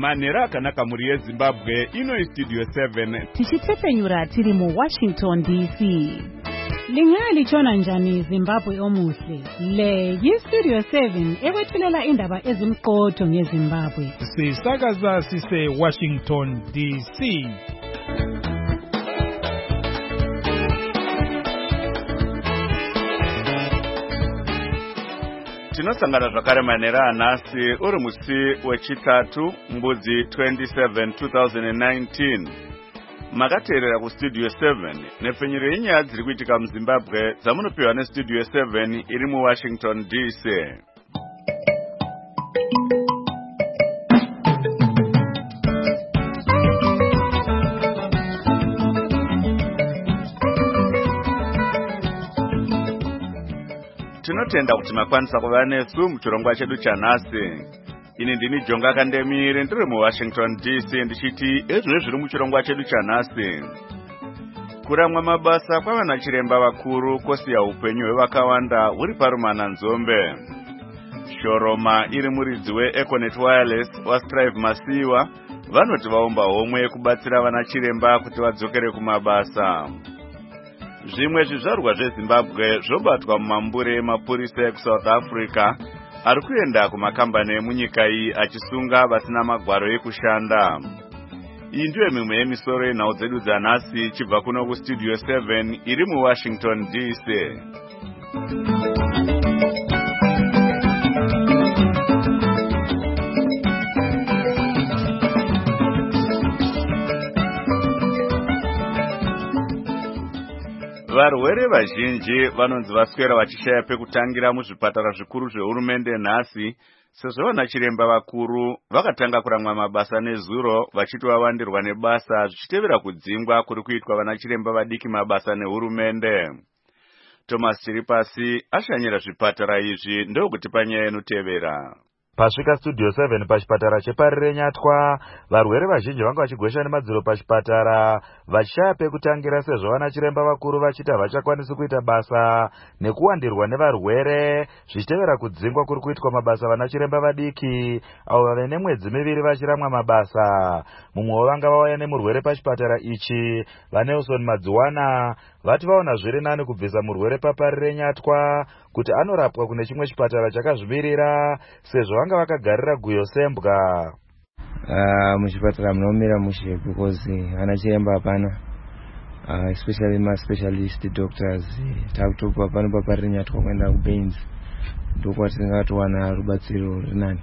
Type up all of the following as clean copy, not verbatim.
Manera akanaka muri yeZimbabwe ino Studio 7 tichitepenyura tiri mu Washington DC. Lingali chona njani Zimbabwe omuhle. Le yiStudio 7 ekwethulela indaba ezimqotho ngeZimbabwe. Sisakaza sise Washington DC. Tinosangana zvakare Manera anasi uri musi wechitatu mbudzi 27 2019. Makateerera kuStudio 7 nepfenyuro yenyaya dziri kuitika muZimbabwe dzamunopiwa neStudio 7 iri muWashington DC. Tinotenda kuti makwanisa kuva nesu muchirongwa chedu chanhasi. Ini ndini Jonga Kandemire ndiri muWashington DC ndichiti ezvino zviri muchirongwa chedu chanhasi. Kuramwa mabasa kwavana chiremba vakuru kosiya upenyu hwevakawanda huri parumana nzombe. Shoroma iri muridzi weEconet Wireless waStrive Masiwa vanoti vaomba homwe yekubatsira vana chiremba kuti vadzokere kumabasa. Zvimwe zvizvarwa zveZimbabwe zvobatwa mumambure emapurisa ekuSouth Africa ari kuenda kumakambani emunyika iyi achisunga vasina magwaro ekushanda. Iyi ndiyo mimwe yemisoro yenhau dzedu dzanhasi chibva kuno kuStudio 7 iri muWashington DC. Varwere vazhinji vanonzi vaswera vachishaya pekutangira muzvipatara zvikuru zvehurumende nhasi, sezvo vana chiremba vakuru vakatanga kuramwa mabasa nezuro vachiti vawandirwa nebasa zvichitevera kudzingwa kuri kuitwa vana chiremba vadiki mabasa nehurumende. Thomas Chiripasi ashanyira zvipatara izvi ndokuti panyaya inotevera. Pasvika Studio 7 pachipatara cheparire Nyatwa, varwere vazhinji vanga vachigwesha nemadziro pachipatara vachishaya pekutangira sezvo vana chiremba vakuru vachiti havachakwanisi kuita basa nekuwandirwa nevarwere zvichitevera kudzingwa kuri kuitwa mabasa vana chiremba vadiki avo vave nemwedzi miviri vachiramwa mabasa. Mumwe vanga vauya nemurwere pachipatara ichi, vaNelson Madziwana, vati vaona zviri nani kubvisa murwere paparire Nyatwa kuti anorapwa kune chimwe chipatara chakazvimirira sezvo vanga vakagarira guyo sembwa. Muchipatara munomira mushe because ana chiremba hapana, especially ma specialist doctors takutopa pano paparire Nyatwa kuenda kuBaines ndokwatiringatowana rubatsiro rinani,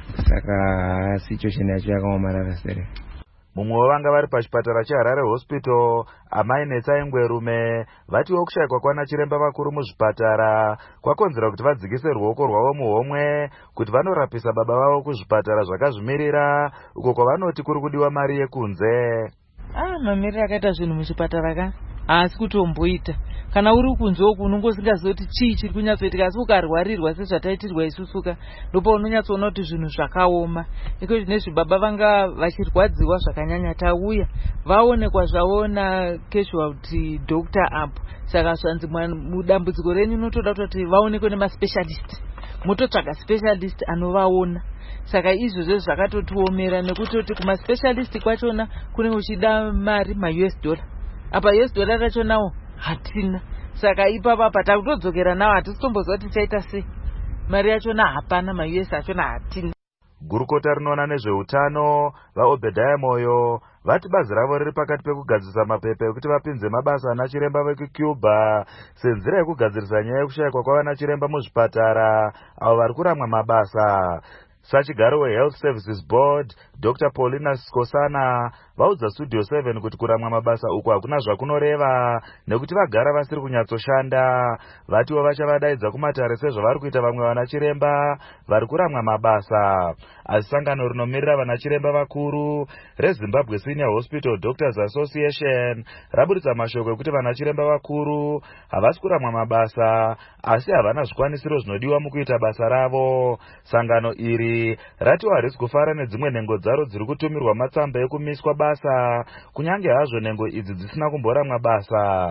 saka situation yacho yakaomarara sere. Mumwe vanga vari pachipatara cheHarare Hospital, amai Netsaingwerume, vatiwo kushayikwa kwana chiremba vakuru muzvipatara kwakonzera kuti vadzikise ruoko rwavo muhomwe kuti vanorapisa baba vavo kuzvipatara zvakazvimirira uko kwavanoti kuri kudiwa mari yekunze. Mamiriro akaita zvinhu muchipatara ka haasi kutomboita. Kana uri kunze uku unongosingazivi kuti chii chiri kunyatsoitika, asi ukarwarirwa sezvataitirwa isusuka ndipo unonyatsoona kuti zvinhu zvakaoma. Iko zvinezvi baba vanga vachirwadziwa zvakanyanya, tauya vaonekwa zvaona casualty doctor apo, saka zvanzi mudambudziko renyu unotoda kuti vaonekwe nemaspecialist, mototsvaga specialist anovaona. Saka izvozvo zvakatotiomera nekutoti kumaspecialist kwachona kunenge uchida mari ma$US. Apa $US rachonawo hatina. Saka ipapa patakutodzokera nawo hatisitomboziva kuti tichaita sei. Mari yachona hapana, ma$US achona hatina. Gurukota rinoona nezveutano vaObedhaya Moyo vati bazi ravo riri pakati pekugadzirisa mapepa ekuti vapinze mabasa ana chiremba vekuCuba senzira yekugadzirisa nyaya yekushayikwa kwavana chiremba muzvipatara avo vari kuramwa mabasa. Sachigaro weHealth Services Board Dr. Paulina Skosana vaudza Studio 7 kuti kuramwa mabasa uku hakuna zvakunoreva nekuti vagara vasiri kunyatsoshanda. Vatiwo vachavadaidza kumatare sezvo vari kuita vamwe vana chiremba vari kuramwa mabasa. Asi sangano rinomirira vana chiremba vakuru reZimbabwe Senior Hospital Doctors Association raburitsa mashoko ekuti vana chiremba vakuru havasi kuramwa mabasa asi havana zvikwanisiro zvinodiwa mukuita basa ravo. Sangano iri ratiwa harisi kufara nedzimwe nhengo dzaro dziri kutumirwa matsamba ekumiswa basa kunyange hazvo nhengo idzi dzisina kumboramwa basa.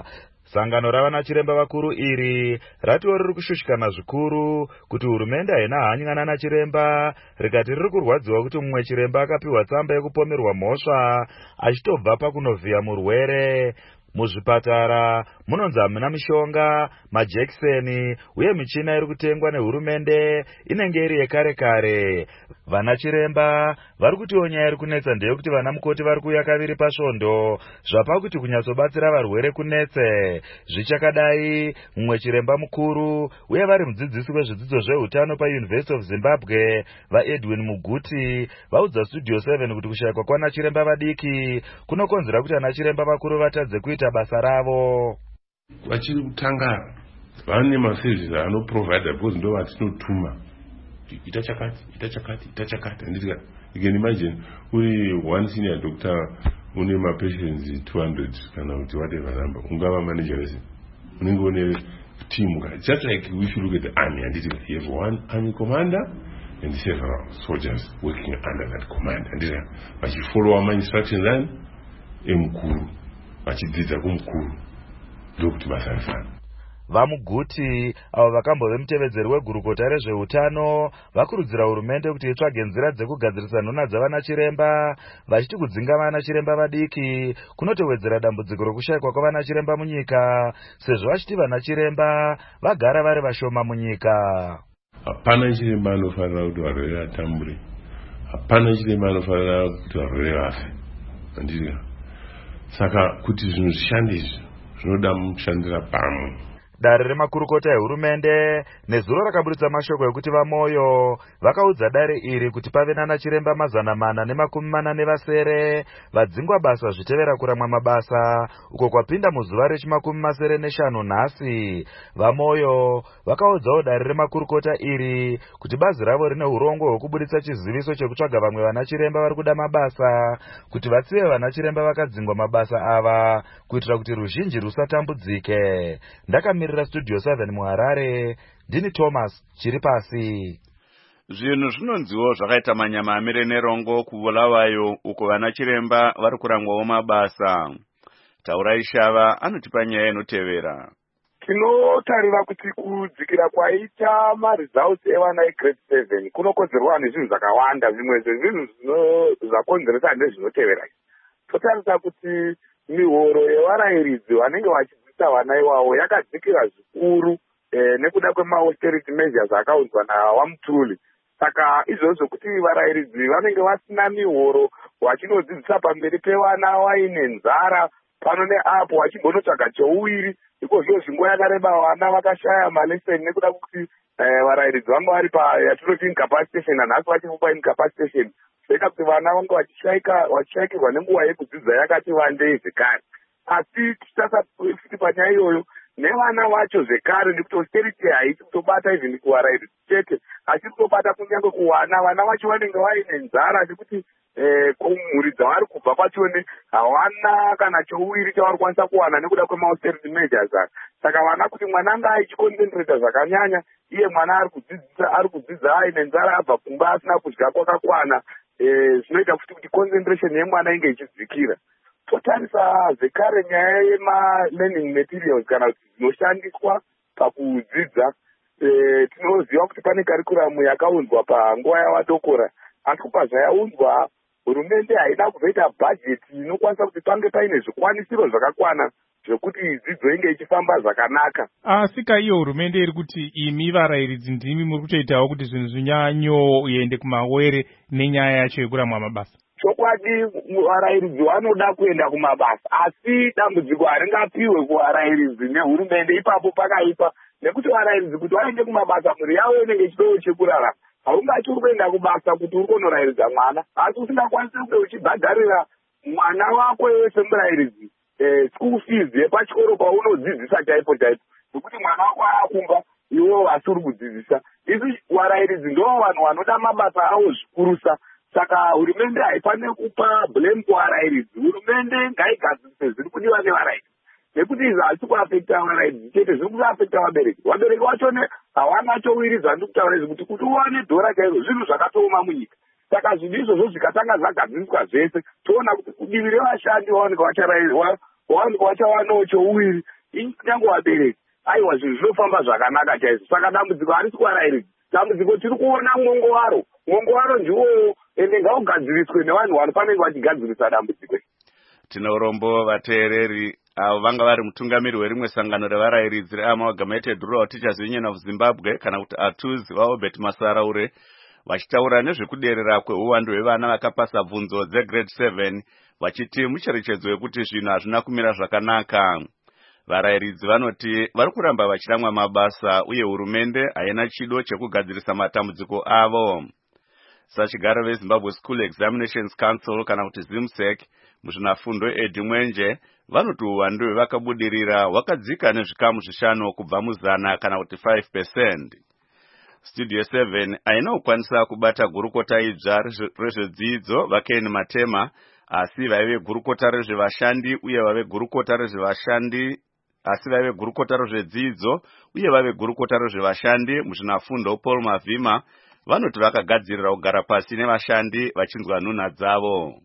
Sangano ravanachiremba vakuru iri ratiwo riri kushushikana zvikuru kuti hurumende haina hanya nana chiremba, rikati riri kurwadziwa kuti mumwe chiremba akapiwa tsamba yekupomerwa mhosva achitobva pakunovhiya murwere. Muzvipatara munonzi hamuna mishonga, majekiseni uye michina iri kutengwa nehurumende inenge iri yekare kare. Vana chiremba vari kutiwo nyaya iri kunetsa ndeyekuti vana mukoti vari kuuya kaviri pasvondo zvapa kuti kunyatsobatsira varwere kunetse. Zvichakadai mumwe chiremba mukuru uye vari mudzidzisi wezvidzidzo zveutano paUniversity of Zimbabwe vaEdwin Muguti vaudza Studio 7 kuti kushayikwa kwana chiremba vadiki kunokonzera kuti ana chiremba vakuru vatadze kuita basa ravo. Vachiri kutanga vane maservices anoprovide because ndo vatinotuma ita chakati andika. You can imagine uri one senior doctor une mapatients 200 kana kuti whatever number ungava manager wese unenge une team just like we should look at the army and you have one army commander and several soldiers working under that command and vachifollow my instructions and emukuru vachidzidza kumukuru ndokuti basa rifana. Vamuguti avo vakambove mutevedzeri wegurukota rezveutano vakurudzira hurumende kuti itsvage nzira dzekugadzirisa nhuna dzavana chiremba, vachiti kudzinga vana chiremba vadiki kunotowedzera dambudziko rokushayikwa kwavana chiremba munyika, sezvo vachiti vana chiremba vagara vari vashoma munyika. Hapana chiremba anofanira kuti varwere vatambure, hapana chiremba anofanira kuti varwere vafe. Andika saka kuti zvinhu zvishande izvi zvinoda mushandira pamwe. Dare remakurukota ehurumende nezuro rakaburitsa mashoko ekuti vamoyo vakaudza dare iri kuti pave nana chiremba 440 vadzingwa basa zvitevera kuramwa mabasa uko kwapinda muzuva rechi45 nhasi. Vamoyo vakaudzawo dare remakurukota iri kuti bazi ravo rine urongo hwekuburitsa chiziviso chekutsvaga vamwe vana chiremba vari kuda mabasa kuti vatsive vana chiremba vakadzingwa mabasa ava kuitira kuti ruzhinji rusatambudzike. Ndakamirira Studio 7 muHarare, ndini Thomas Chiripasi. Zvinhu zvinonziwo zvakaita manyama amire nerongo kuVulawayo uko vana chiremba vari kurangwawo mabasa. Taurai Shava anotipa nyaya inotevera. Tinotarira kuti kudzikira kwaita maresults evana egrade 7 kunokonzerwa nezvinhu zvakawanda. Zvimwe zvezvinhu zvakonzeresa ndezvinotevera. Totarisa kuti mihoro yevarayiridzi vanenge vachidzisa vana iwawo yakadzikira zvikuru nekuda kwema-austerity measures akaunzwa naWamtuli. Saka izvozvo kuti varayiridzi vanenge vasina mihoro vachinodzidzisa pamberi pevana vaine nzara pano neapo vachimbonotsvaga chouwiri. Ikozvo zvinguva yakareba vana vakashaya maleseni nekuda kuti varayiridzi vanga vari yatinoti incapacitation nanhasi vachimupa incapacitation. Saka kuti vana vanga vachishayikirwa nenguva yekudzidza yakati wandei zvekare. Asi tichasati panyaya iyoyo nevana vacho zvekare nekuti austerity haisi kutobata even kuvarayiridzi chete asi kutobata kunyange kuvana. Vana vacho vanenge vaine nzara nekuti kumhuri dzavari kubva pachone hawana kana chouwiri chavari kwanisa kuwana nekuda kwema-austerity measures. Saka vana kuti mwana anga achiconcentrata zvakanyanya, iye mwana ari kudzidza aine nzara abva kumba asina kudya kwakakwana, zvinoita kuti concentration yemwana inge ichidzikira. Totarisa zvekare nyaya yema-learning materials kana kuti dzinoshandiswa pakudzidza. Tinoziva kuti pane karikuramu yakaunzwa panguva yavadokora, asi kupa zvayaunzwa hurumende haida kuzoita bhajeti inokwanisa kuti pange paine zvikwanisiro zvakakwana zvekuti dzidzo inge ichifamba zvakanaka. Asi kaiyo hurumende iri kuti imi varayiridzi ndimi muri kutoitawo kuti zvinhu zvinyanyoende kumawere nenyaya yacho yekuramwa mabasa. Chokwadi varayiridzi vanoda kuenda kumabasa, asi dambudziko haringapiwe kuvarayiridzi nehurumende ipapo pakaipa, nekuti varayiridzi kuti vaende kumabasa mhuri yavo inenge ichidowo chekurarama. Haungati uri kuenda kubasa kuti uri kunorayiridza mwana, asi usingakwanisi kunge uchibhadharira mwana wako iwe semurayiridzi school fees yepachikoro paunodzidzisa chaipo nekuti mwana wako aakumba iwewo asi uri kudzidzisa. Isi varayiridzi ndoo vanhu vanoda mabasa avo zvikurusa. Saka hurumende haifaniri kupa blame kuvarayiridzi. Hurumende ngaigadzirise zviri kudiwa nevarayiridzi, nekuti izvi hasi kuafekta varayiridzi chete, zviri kuafekta vabereki. Vabereki vacho hawana chowiridzwa ndikutaura kuti uwane dhora chaizvo zvinhu zvakatooma munyika. Saka zvinhu izvozvo zvikatanga zvagadziriswa zvese, toona kuti kudivi revashandi vaoneka vachawanawo chouwiri, inyange vabereki aiwa zvinhu zvinofamba zvakanaka chaizvo. Saka dambudziko harisi kuvarairidzi, dambudziko tiri kuona mwongowaro ndiwo ende ngaugadziriswe nevanhu vanofanenge vachigadzirisa dambudziko. Tino urombo vateereri avo vanga vari mutungamiri werimwe sangano revarairidzi reAmalgamated Rural Teachers Union of Zimbabwe kana kuti ATUZ vaObert Masaraure vachitaura nezvekuderera kweuwandu hwevana vakapasa bvunzo dzegrade 7 vachiti mucherechedzo wekuti zvinhu hazvina kumira zvakanaka. Varairidzi vanoti vari kuramba vachiramwa mabasa uye hurumende haina chido chekugadzirisa matambudziko avo. Sachigaro veZimbabwe School Examinations Council kana kuti ZIMSEC muzvinafundo Edi Mwenje vanoti uwandu hwevakabudirira hwakadzika nezvikamu 5 kubva muzana kana kuti 5%. Studio 7 haina kukwanisa kubata gurukota idzva rezvedzidzo vaKeni Matema, asi vaive gurukota rezvevashandi uye vave gurukota rezvevashandi asi vaive gurukota rezvedzidzo uye vave gurukota rezvevashandi muzvinafundo Paul Mavhima vanoti vakagadzirira kugara pasi nevashandi vachinzwa nhunha dzavo.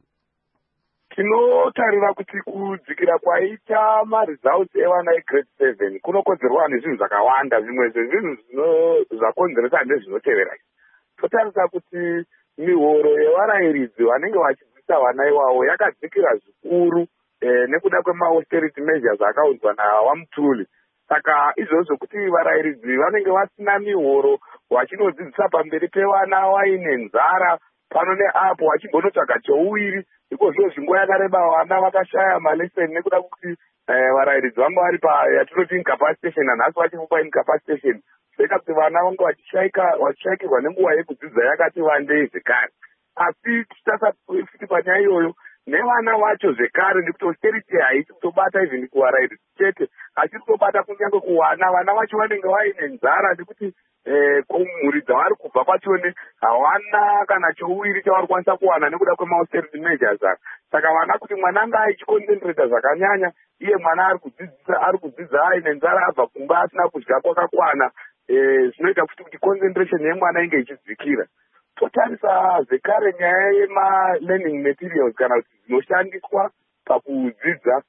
Tinotarira kuti kudzikira kwaita maresults evana egrade 7 kunokonzerwa nezvinhu zvakawanda. Zvimwe zvezvinhu zvakonzeresa ndezvinotevera. Totarisa kuti mihoro yevarairidzi vanenge vachidzidzisa vana ivavo yakadzikira zvikuru nekuda kwema-austerity measures akaunzwa naWamtuli. Saka izvozvo kuti varairidzi vanenge vasina mihoro vachinodzidzisa pamberi pevana vaine nzara pano neapo vachimbonotsvaga chouwiri. Iko zvino zvinguva yakareba vana vakashaya maleseni nekuda kuti varairidzi vanga vari yatinoti incapacitation, nhasi vachifupa incapacitation. Zveka kuti vana vanga vachishaikirwa nenguva yekudzidza yakati wandei zvekare. Asi tichitasafuti panyaya iyoyo nevana vacho zvekare nekuti austerity haisi kutobata izvini kuvarairidzi chete, asi kutobata kunyange kuvana. Vana vacho vanenge vaine nzara nekuti kumhuri dzavari kubva pachone hawana kana chouwiri chavari kwanisa kuwana nekuda kwema-austerity measures. Saka vana kuti mwana anga achiconcentrata zvakanyanya, iye mwana ari kudzidza aine nzara abva kumba asina kudya kwakakwana, zvinoita kuti concentration yemwana inge ichidzikira. Totarisa zvekare nyaya yema-learning materials kana kuti dzinoshandiswa pakudzidza.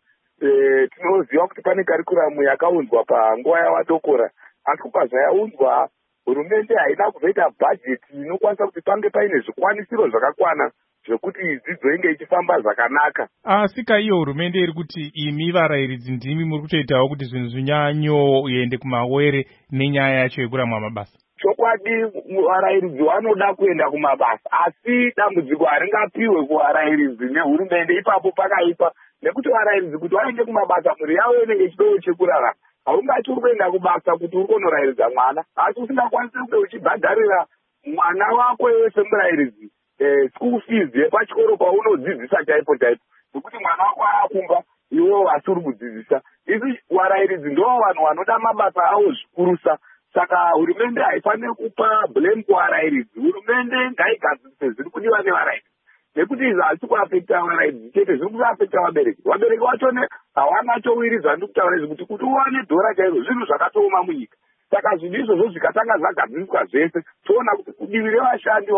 Tinoziva kuti pane karikuramu yakaunzwa panguva yavadokora, asi kupazvayaunzwa hurumende haina kuzoita bhajeti inokwanisa kuti pange paine zvikwanisiro zvakakwana zvekuti dzidzo inge ichifamba zvakanaka. Asi kaiyo hurumende iri kuti imi varairidzi ndimi muri kutoitawo kuti zvinhu zvinyanyo uende kumawere nenyaya yacho yekuramwa mabasa. Chokwadi varairidzi vanoda kuenda kumabasa, asi dambudziko haringapiwe kuvarairidzi nehurumende ipapo pakaipa, nekuti varairidzi kuti vaende kumabasa mhuri yavo inenge ichidowo chekurarama. Haungati uri kuenda kubasa kuti uri kunorairidza mwana, asi usingakwanisi kunge uchibhadharira mwana wako iwe semurairidzi school fees yepachikoro paunodzidzisa chaipo chaipo, nekuti mwana wako aakumba iwewo asi uri kudzidzisa. Isi varairidzi ndo vanhu vanoda mabasa avo zvikurusa. Saka hurumende haifaniri kupa blame kuvarairidzi. Hurumende ngaigadzirise zviri kudiwa nevarairidzi, nekuti izvi hazisi kuafekta varairidzi chete, zviri kuafekta vabereki. Vabereki vachone hawana chowiridzwa ndikutaura izvi kuti uwane dhora chaizvo zvinhu zvakatooma munyika. Saka zvinhu izvozvo zvikatanga zvagadziriswa zvese, toona kuti kudivi revashandi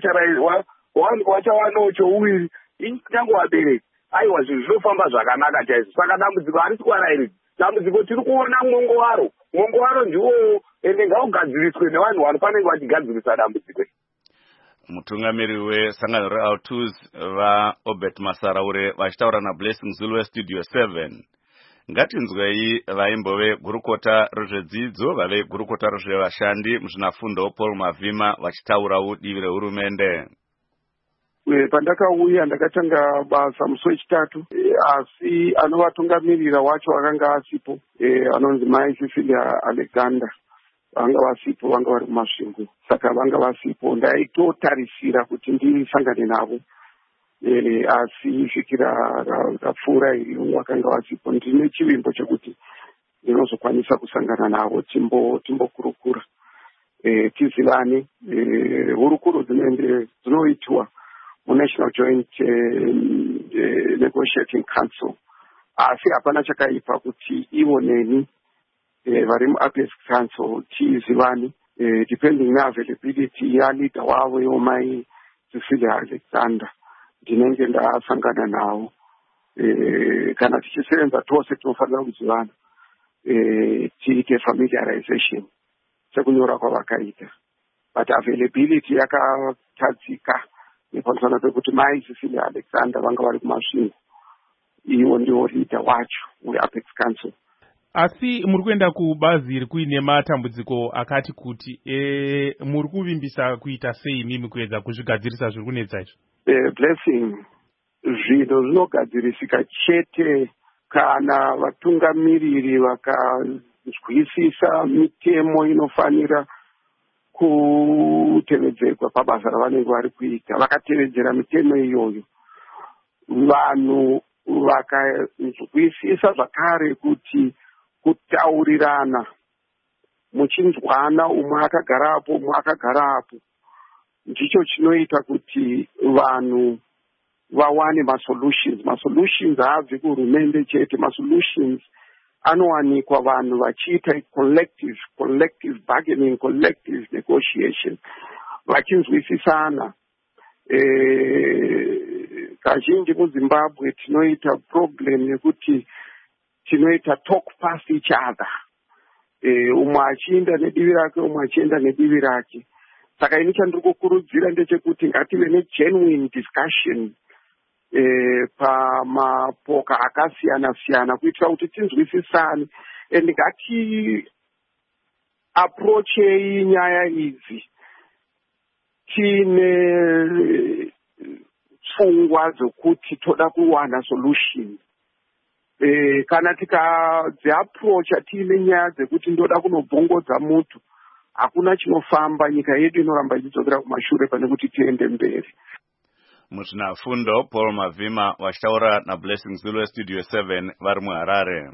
vaoneka vachawanawo chouwiri, inyange vabereki aiwa zvinhu zvinofamba zvakanaka chaizvo. Saka dambudziko harisi kuvarairidzi, dambudziko tiri kuona mwongowaro ndiwo ende ngaugadziriswe nevanhu vanofanenge vachigadzirisa dambudziko. Mutungamiri wesangano reATUZ vaObert Masaraure vachitaura naBlessing Zulu weStudio 7. Ngatinzwei vaimbove gurukota rezvedzidzo vave gurukota rezvevashandi muzvinafundo Paul Mavhima vachitaurawo divi rehurumende. Pandakauya ndakatanga basa musi wechitatu, asi anovatungamirira wacho akanga asipo, anonzi Mai Cecilia Alexander, vanga vasipo, vanga vari kumasvingo. Saka vanga vasipo, ndaitotarisira kuti ndisangane navo, asi svikira rapfuura iri vakanga vasipo. Ndine chivimbo chekuti ndinozokwanisa kusangana navo timbokurukura, tizivane hurukuro dzinoitwa muNational Joint Negotiating Council. Asi hapana chakaipa kuti ivo neni vari muApex Council tizivani, depending neavailability yaleader wavo yomai Cecilia Alexander ndinenge ndasangana navo. Kana tichisevenza tose tinofanira kuzivana. tiite familiarization sekunyora kwavakaita, but availability yakatadzika nepamusana pekuti mai Cecilia Alexander vanga vari kumasvingo, iwo ndiwo leader wacho weApex Council. Asi muri kuenda kubazi rikuine matambudziko akati kuti muri kuvimbisa kuita sei mimi kuedza kuzvigadzirisa zviri kunetsa izvo? Blessing, zvinhu zvinogadzirisika chete kana vatungamiriri vakazwisisa mitemo inofanira kutevedzerwa pabasa ravanenge vari kuita. Vakatevedzera mitemo iyoyo, vanhu vakazwisisa zvakare kuti kutaurirana muchinzwana, umwe akagarapo umwe akagarapo, ndicho chinoita kuti vanhu vawane masolutions haabvi kuhurumende chete. Masolutions anowanikwa vanhu vachiita collective bargaining, collective negotiation, vachinzwisisana. Kazhinji muZimbabwe tinoita problem yekuti tinoita talk past each other, umwe achienda nedivi rake umwe achienda nedivi rake. Saka ini chandiri kukurudzira ndechekuti ngative negenuine discussion pamapoka akasiyana siyana kuitira kuti tinzwisisane, and ngati approachei nyaya idzi tine pfungwa dzokuti toda kuwana solution. Kana tikadziapproacha tiine nyaya dzekuti ndoda kunobvongodza mutu, hakuna chinofamba, nyika yedu inoramba ichidzokera kumashure pane kuti tiende mberi. Muzvinafundo Paul Mavhima vachitaura naBlessing Zulu Studio 7 vari muHarare.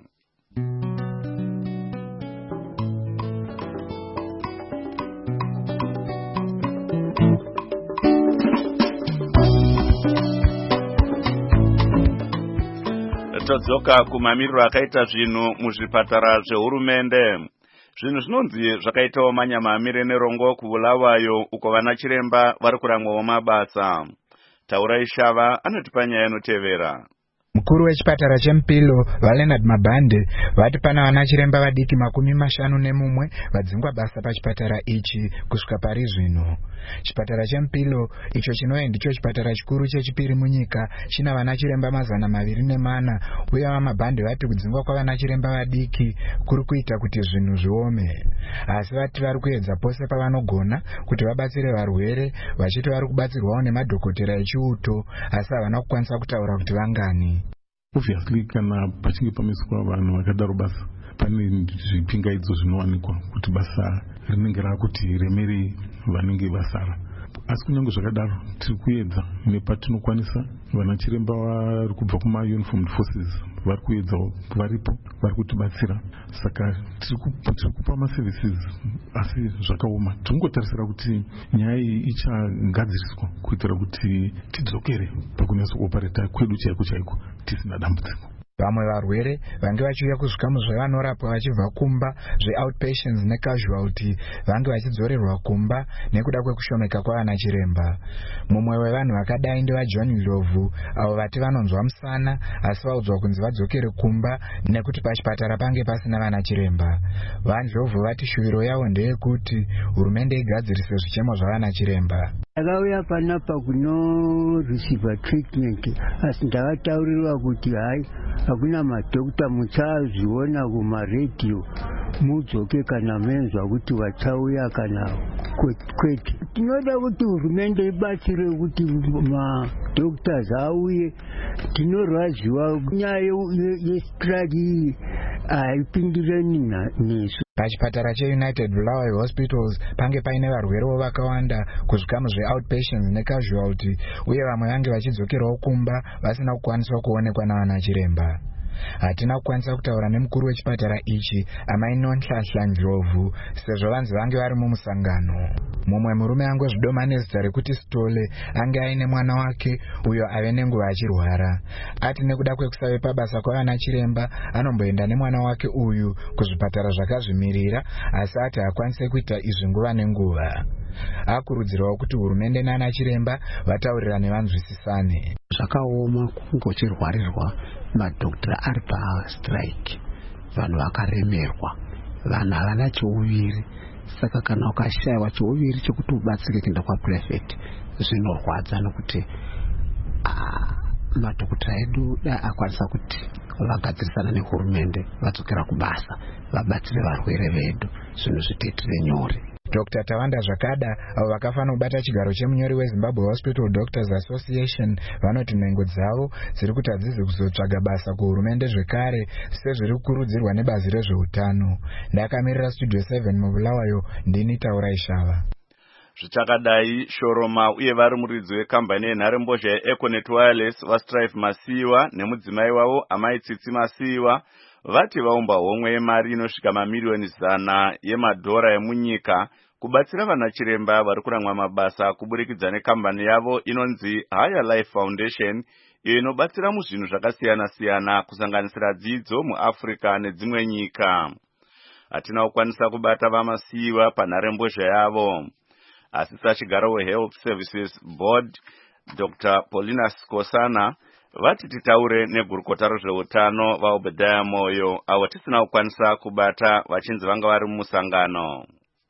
Todzoka kumamiriro akaita zvinhu muzvipatara zvehurumende. Zvinhu zvinonzi zvakaitawo manyamamire nerongo kuBulawayo uko vana chiremba vari kurangwawo mabasa. Taurai Shava anotipa nyaya inotevera. Mukuru wechipatara cheMpilo Valenard Mabande vati pana vana chiremba vadiki 51 vadzingwa basa pachipatara ichi kusvika pari zvino. Chipatara cheMpilo icho chinove ndicho chipatara chikuru chechipiri munyika china vana chiremba 204 uye Mabande vati kudzingwa kwavana chiremba vadiki kuri kuita kuti zvinhu zviome. Asi vati vari kuedza pose pavanogona kuti vabatsire varwere, vachiti vari kubatsirwawo nemadhokotera echiuto, asi havana kukwanisa kutaura kuti vangani. Obviously kana pachinge pamiswa vanhu vakadaro basa pane zvipingaidzo zvinowanikwa kuti basa rinenge rakuti remere vanenge vasara. Asi kunyange zvakadaro tiri kuedza nepatinokwanisa. Vana chiremba vari kubva kuma-uniformed forces vari kuedza, varipo vari kutibatsira. Saka tiri kupa maservices asi zvakaoma. Tingotarisira kuti nyaya iyi ichagadziriswa kuitira kuti tidzokere pakunyaso operata kwedu chaiko chaiko tisina dambudziko. Vamwe varwere vange vachiuya kuzvikamu zvevanorapwa vachibva kumba zveoutpatients necasualty vange vachidzorerwa kumba nekuda kwekushomeka kwavana chiremba. Mumwe wevanhu vakadai ndivaJohn Ndlovu avo vati vanonzwa musana asi vaudzwa kunzi vadzokere kumba nekuti pachipatara pange pasina vana chiremba. VaNdlovu vati shuviro yavo ndeyekuti hurumende igadzirise zvichemo zvavana chiremba. Akauya panapa kunoreceiva treatment asi ndakataurirwa kuti hai hakuna madhokta muchazviona kumaredhiyo, mudzoke kana menzwa kuti vachauya kana kwete. Tinoda kuti hurumende ibatsire kuti madhoktas auye. Tinorwadziwa nyaya yestrike iyi haipindirani nesu. Pachipatara cheUnited Bulawayo Hospitals pange paine varwerewo vakawanda kuzvikamu zveoutpatients necasualty uye vamwe vange vachidzokerawo kumba vasina kukwaniswa kuonekwa navana chiremba. Hatina kukwanisa kutaura nemukuru wechipatara ichi Amai Nonhlanhla Ndlovu sezvo vanzi vange vari mumusangano. Mumwe murume angozvidoma nezita rekuti Stole ange aine mwana wake uyo ave nenguva achirwara. Ati nekuda kwekusave pabasa kwavana chiremba anomboenda nemwana wake uyu kuzvipatara zvakazvimirira asi ati hakwanise kuita izvi nguva nenguva. Akurudzirwawo kuti hurumende nana chiremba vataurirane vanzwisisane. Zvakaoma kungochirwarirwa madhokotera ari pastrike. vanhu vakaremerwa, vanhu havana cheuviri. Saka kana ukashayiwa cheuviri chekuti ubatsire kuenda kwaprefect zvinorwadza, nokuti madhokotera edu da akwanisa kuti vagadzirisana nehurumende vadzokera kubasa vabatsire varwere vedu, zvinhu zvitiitire nyore. Dr. Tawanda Zvakada, avo vakafanira kubata chigaro chemunyori weZimbabwe Hospital Doctors Association, vanoti nhengo dzavo dziri kuti hadzizi kuzotsvaga basa kuhurumende zvekare sezviri kukurudzirwa nebazi rezveutano. Ndakamirira Studio 7 muBulawayo, ndini Taurai Shava. Zvichakadai, Shoroma uye vari muridzi wekambani yenharembozha yeEconet Wireless vaStrive Masiyiwa nemudzimai wavo Amai Tsitsi Masiyiwa vati vaumba homwe yemari inosvika mamiliyoni 100 yemadhora emunyika kubatsira vanachiremba vari kuramwa mabasa kuburikidza nekambani yavo inonzi Higher Life Foundation, iyo inobatsira muzvinhu zvakasiyana-siyana kusanganisira dzidzo muAfrica nedzimwe nyika. Hatina kukwanisa kubata vaMasiyiwa panharembozha yavo. Asi sachigaro weHealth Services Board, Dr. Paulina Skosana, vati titaure negurukota rezveutano vaObadiah Moyo, avo tisina kukwanisa kubata vachinzi vanga vari mumusangano.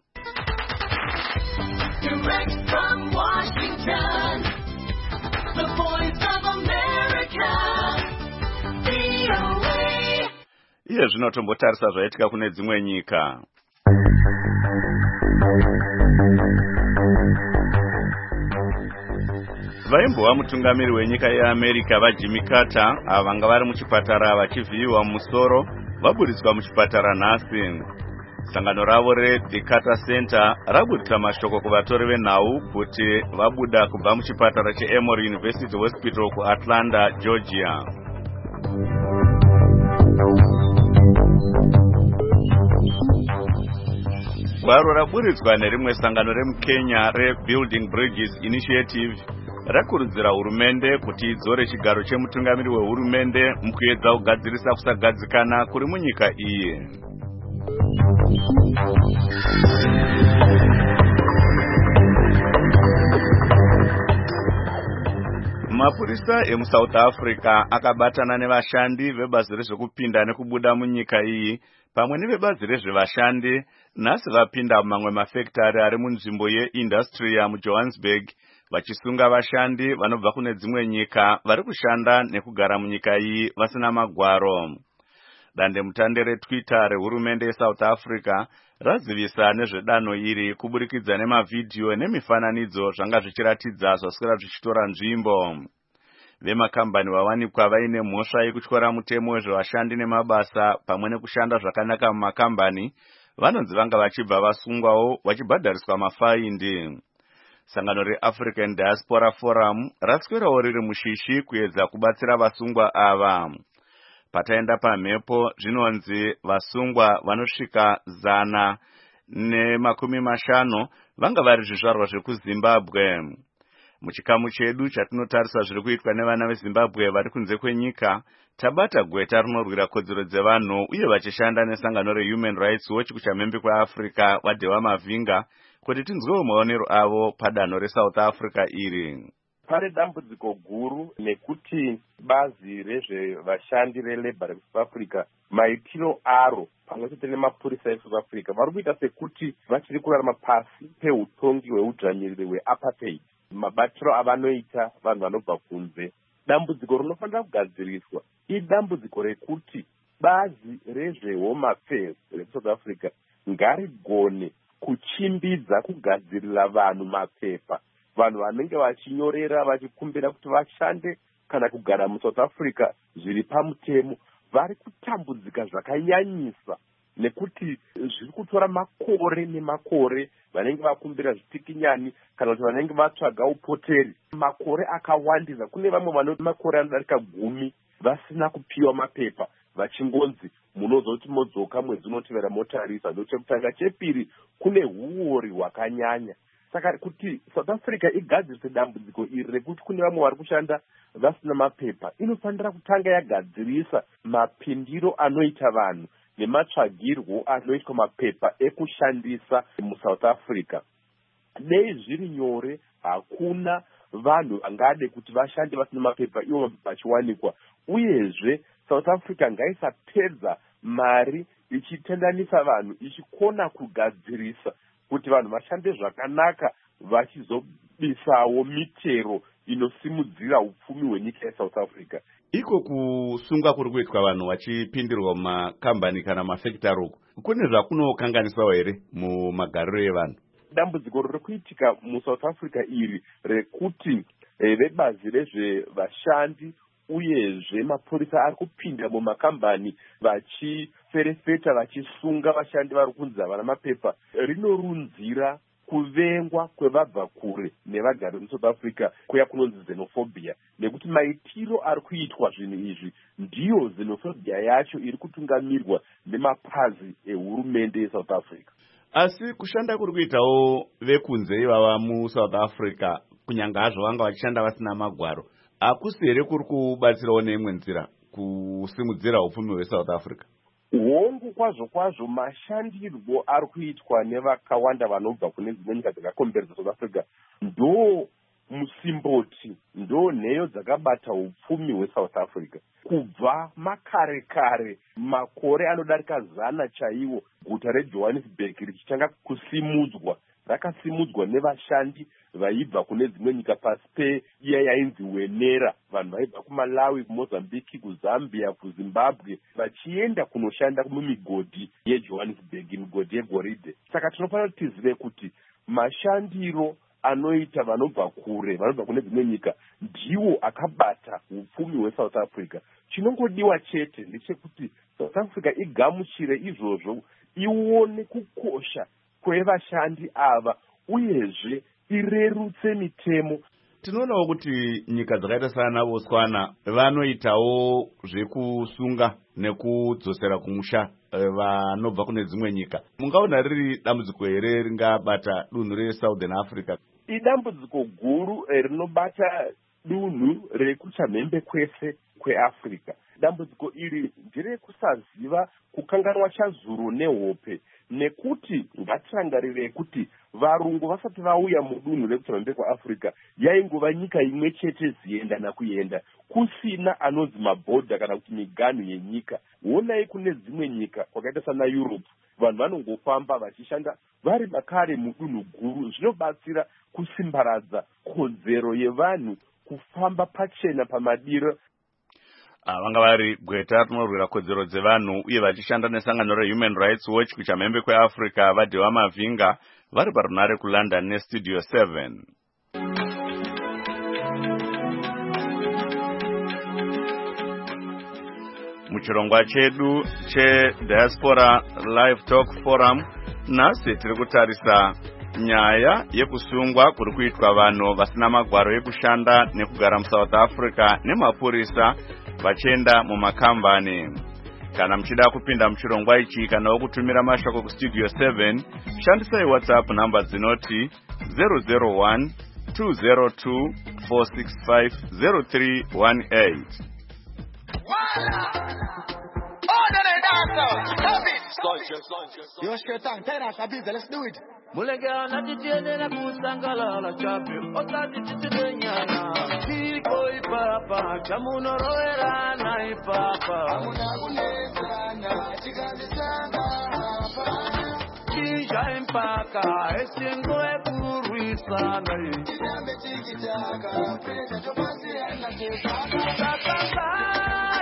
Iye zvino tombotarisa zvaitika kune dzimwe nyika. Vaimbova mutungamiri wenyika yeAmerica vaJimmy Carter, ava vanga vari muchipatara vachivhiyiwa musoro, vaburitswa muchipatara nhasi. Sangano ravo reThe Carter Center rabudisa mashoko kuvatori venhau kuti vabuda kubva muchipatara cheEmory University Hospital kuAtlanta, Georgia. Gwaro raburitswa nerimwe sangano remuKenya reBuilding Bridges Initiative rakurudzira hurumende kuti idzore chigaro chemutungamiri wehurumende mukuedza kugadzirisa kusagadzikana kuri munyika iyi. Mapurisa emuSouth Africa akabatana nevashandi vebazi rezvekupinda nekubuda munyika iyi pamwe nevebazi rezvevashandi nhasi vapinda mumamwe mafekitari ari munzvimbo yeIndustrial muJohannesburg vachisunga vashandi vanobva kune dzimwe nyika vari kushanda nekugara munyika iyi vasina magwaro. Dandemutande reTwitter rehurumende yeSouth Africa razivisa nezvedanho iri kuburikidza nemavhidhiyo nemifananidzo zvanga zvichiratidza zvaswera zvichitora nzvimbo. Vemakambani vawanikwa vaine mhosva yekutyora mutemo wezvevashandi nemabasa pamwe nekushanda zvakanaka mumakambani vanonzi vanga vachibva vasungwawo vachibhadhariswa mafaindi. Sangano reAfrican Diaspora Forum raswerawo riri mushishi kuedza kubatsira vasungwa ava. Pataenda pamhepo zvinonzi vasungwa vanosvika 150 vanga vari zvizvarwa zvekuZimbabwe. Muchikamu chedu chatinotarisa zviri kuitwa nevana veZimbabwe vari kunze kwenyika, tabata gweta rinorwira kodzero dzevanhu uye vachishanda nesangano reHuman Rights Watch kuchamhembe kweAfrica vaDhewa Mavhinga kuti tinzwewo maonero avo padanho reSouth Africa iri. Pane dambudziko guru nekuti bazi rezvevashandi reLabour reSouth Africa maitiro aro pamwe chete nemapurisa eSouth Africa vari kuita sekuti vachiri kurarama pasi peutongi hweudzvanyiriri hweapartheid, mabatiro avanoita vanhu vanobva kunze. Dambudziko rinofanira kugadziriswa idambudziko rekuti bazi rezveHome Affairs reSouth Africa ngarigone kuchimbidza kugadzirira vanhu mapepa, vanhu vanenge vachinyorera vachikumbira kuti vashande kana kugara muSouth Africa zviri pamutemo vari kutambudzika zvakanyanyisa nekuti zviri kutora makore nemakore vanenge vakumbira zvitikinyani kana kuti vanenge vatsvaga upoteri makore akawandisa. Kune vamwe vane makore anodarika 10 vasina kupiwa mapepa vachingonzi munozoti modzoka mwedzi unotevera motarisa. Ndochekutanga. Chepiri, kune huori hwakanyanya. Saka kuti South Africa igadzirise dambudziko iri rekuti kune vamwe vari kushanda vasina mapepa, inofanira kutanga yagadzirisa mapindiro anoita vanhu nematsvagirwo anoitwa mapepa ekushandisa muSouth Africa. Dei zviri nyore, hakuna vanhu vangade kuti vashande vasina mapepa iwo mapepa achiwanikwa. Uyezve South Africa ngaisapedza mari ichitendanisa vanhu, ichikona kugadzirisa kuti vanhu vashande zvakanaka, vachizobisawo mitero inosimudzira upfumi hwenyika yeSouth Africa. Iko kusunga kuri kuitwa vanhu vachipindirwa mumakambani kana mafekitari uku, kune zvakunokanganisawo here mumagariro evanhu? Dambudziko riri kuitika muSouth Africa iri rekuti vebazi rezvevashandi uyezve mapurisa ari kupinda mumakambani vachiferefeta, vachisunga vashandi vari kunzi havana mapepa, rinorunzira kuvengwa kwevabva kure nevagari muSouth Africa kuya kunonzi xenophobia, nekuti maitiro ari kuitwa zvinhu izvi ndiyo xenophobia yacho iri kutungamirwa nemapazi ehurumende yeSouth Africa. Asi kushanda kuri kuitawo vekunze ivava muSouth Africa, kunyanga hazvo vanga vachishanda vasina magwaro, hakusi here kuri kubatsirawo neimwe nzira kusimudzira upfumi hweSouth Africa? Hongu kwazvo mashandirwo ari kuitwa nevakawanda vanobva kune dzimwe nyika dzakakomberedza South Africa ndo musimboti, ndo nheyo dzakabata upfumi hweSouth Africa kubva makare makore anodarika 100 chaiwo. Guta reJohannesburg richitanga kusimudzwa, rakasimudzwa nevashandi vaibva kune dzimwe nyika pasi peiya yainzi Wenera, vanhu vaibva kuMalawi, kuMozambique, kuZambia, kuZimbabwe, vachienda kunoshanda mumigodhi yeJohannesburg, migodhi yegoridhe. Saka tinofanira kuti tizive kuti mashandiro anoita vanobva kure, vanobva kune dzimwe nyika, ndiwo akabata upfumi hweSouth Africa. Chinongodiwa chete ndechekuti South Africa igamuchire izvozvo, ione kukosha kwevashandi ava, uyezve irerutse mitemo. Tinoonawo kuti nyika dzakaita sana Botswana vanoitawo zvekusunga nekudzosera kumusha vanobva kune dzimwe nyika. Mungaona riri dambudziko here ringabata dunhu reSouthern Africa? Idambudziko guru rinobata dunhu rekuchamhembe kwese kweAfrica. Dambudziko iri nderekusaziva kukanganwa chazuro nehope, nekuti ngatirangarire kuti varungu vasati vauya mudunhu rekuchamhembe kwaAfrica yaingova nyika imwe chete zienda kuenda, kusina anonzi mabhodha kana kuti miganhu yenyika. Honai kune dzimwe nyika kwakaita sana Europe, vanhu vanongofamba vachishanda vari makare mudunhu guru. Zvinobatsira kusimbaradza kodzero yevanhu kufamba pachena pamadiro. Vanga vari gweta rinorwira kodzero dzevanhu uye vachishanda nesangano reHuman Rights Watch kuchamhembe kweAfrica, Vadhewa Mavhinga, vari parunare kuLondon neStudio 7. Muchirongwa chedu cheDiaspora Live Talk Forum, nhasi tiri kutarisa nyaya yekusungwa kuri kuitwa vanhu vasina magwaro ekushanda nekugara muSouth Africa nemapurisa vachienda mumakambani. Kana muchida kupinda muchirongwa ichi kana kutumira mashoko kuStudio 7, shandisai WhatsApp namba dzinoti 001 202 465 0318. Yo, Shaitan, tell us, Abiza, let's do it. Mulega na titiene na kusangala la chapi, otati titidenyana. Siko ipapa, chamuno roera na ipapa. Amuna kuneza na chikazi sana hapana. Chisha impaka, esingo ekuruisa na yi. Chidambe chikitaka, pesa chopasi ana kusaka. Sakasa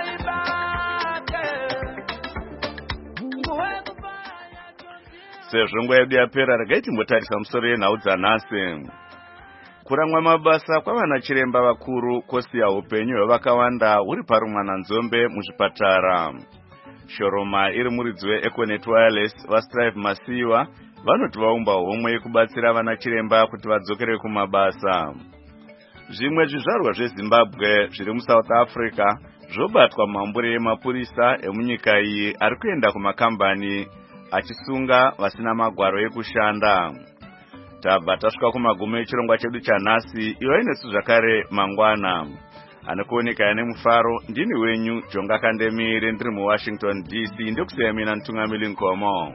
sezvo nguva yedu yapera, regai timbotarisa musoro yenhau dzanhasi. Kuramwa mabasa kwavanachiremba vakuru kwosiya upenyu hwevakawanda huri parumwananzombe muzvipatara. Shoroma iri muridzi weEconet Wireless vaStrive Masiwa vanoti vaumba homwe yekubatsira vanachiremba kuti vadzokere kumabasa. Zvimwe zvizvarwa zveZimbabwe zviri muSouth Africa zvobatwa mambure emapurisa emunyika iyi ari kuenda kumakambani achisunga vasina magwaro ekushanda. Tabva tasvika kumagumo echirongwa chedu chanhasi, iwo inesu zvakare mangwana. Anokuoneka ane mufaro, ndini wenyu Jonga Kandemire, ndiri muWashington DC, ndikusiya mina Ntungamili Nkomo.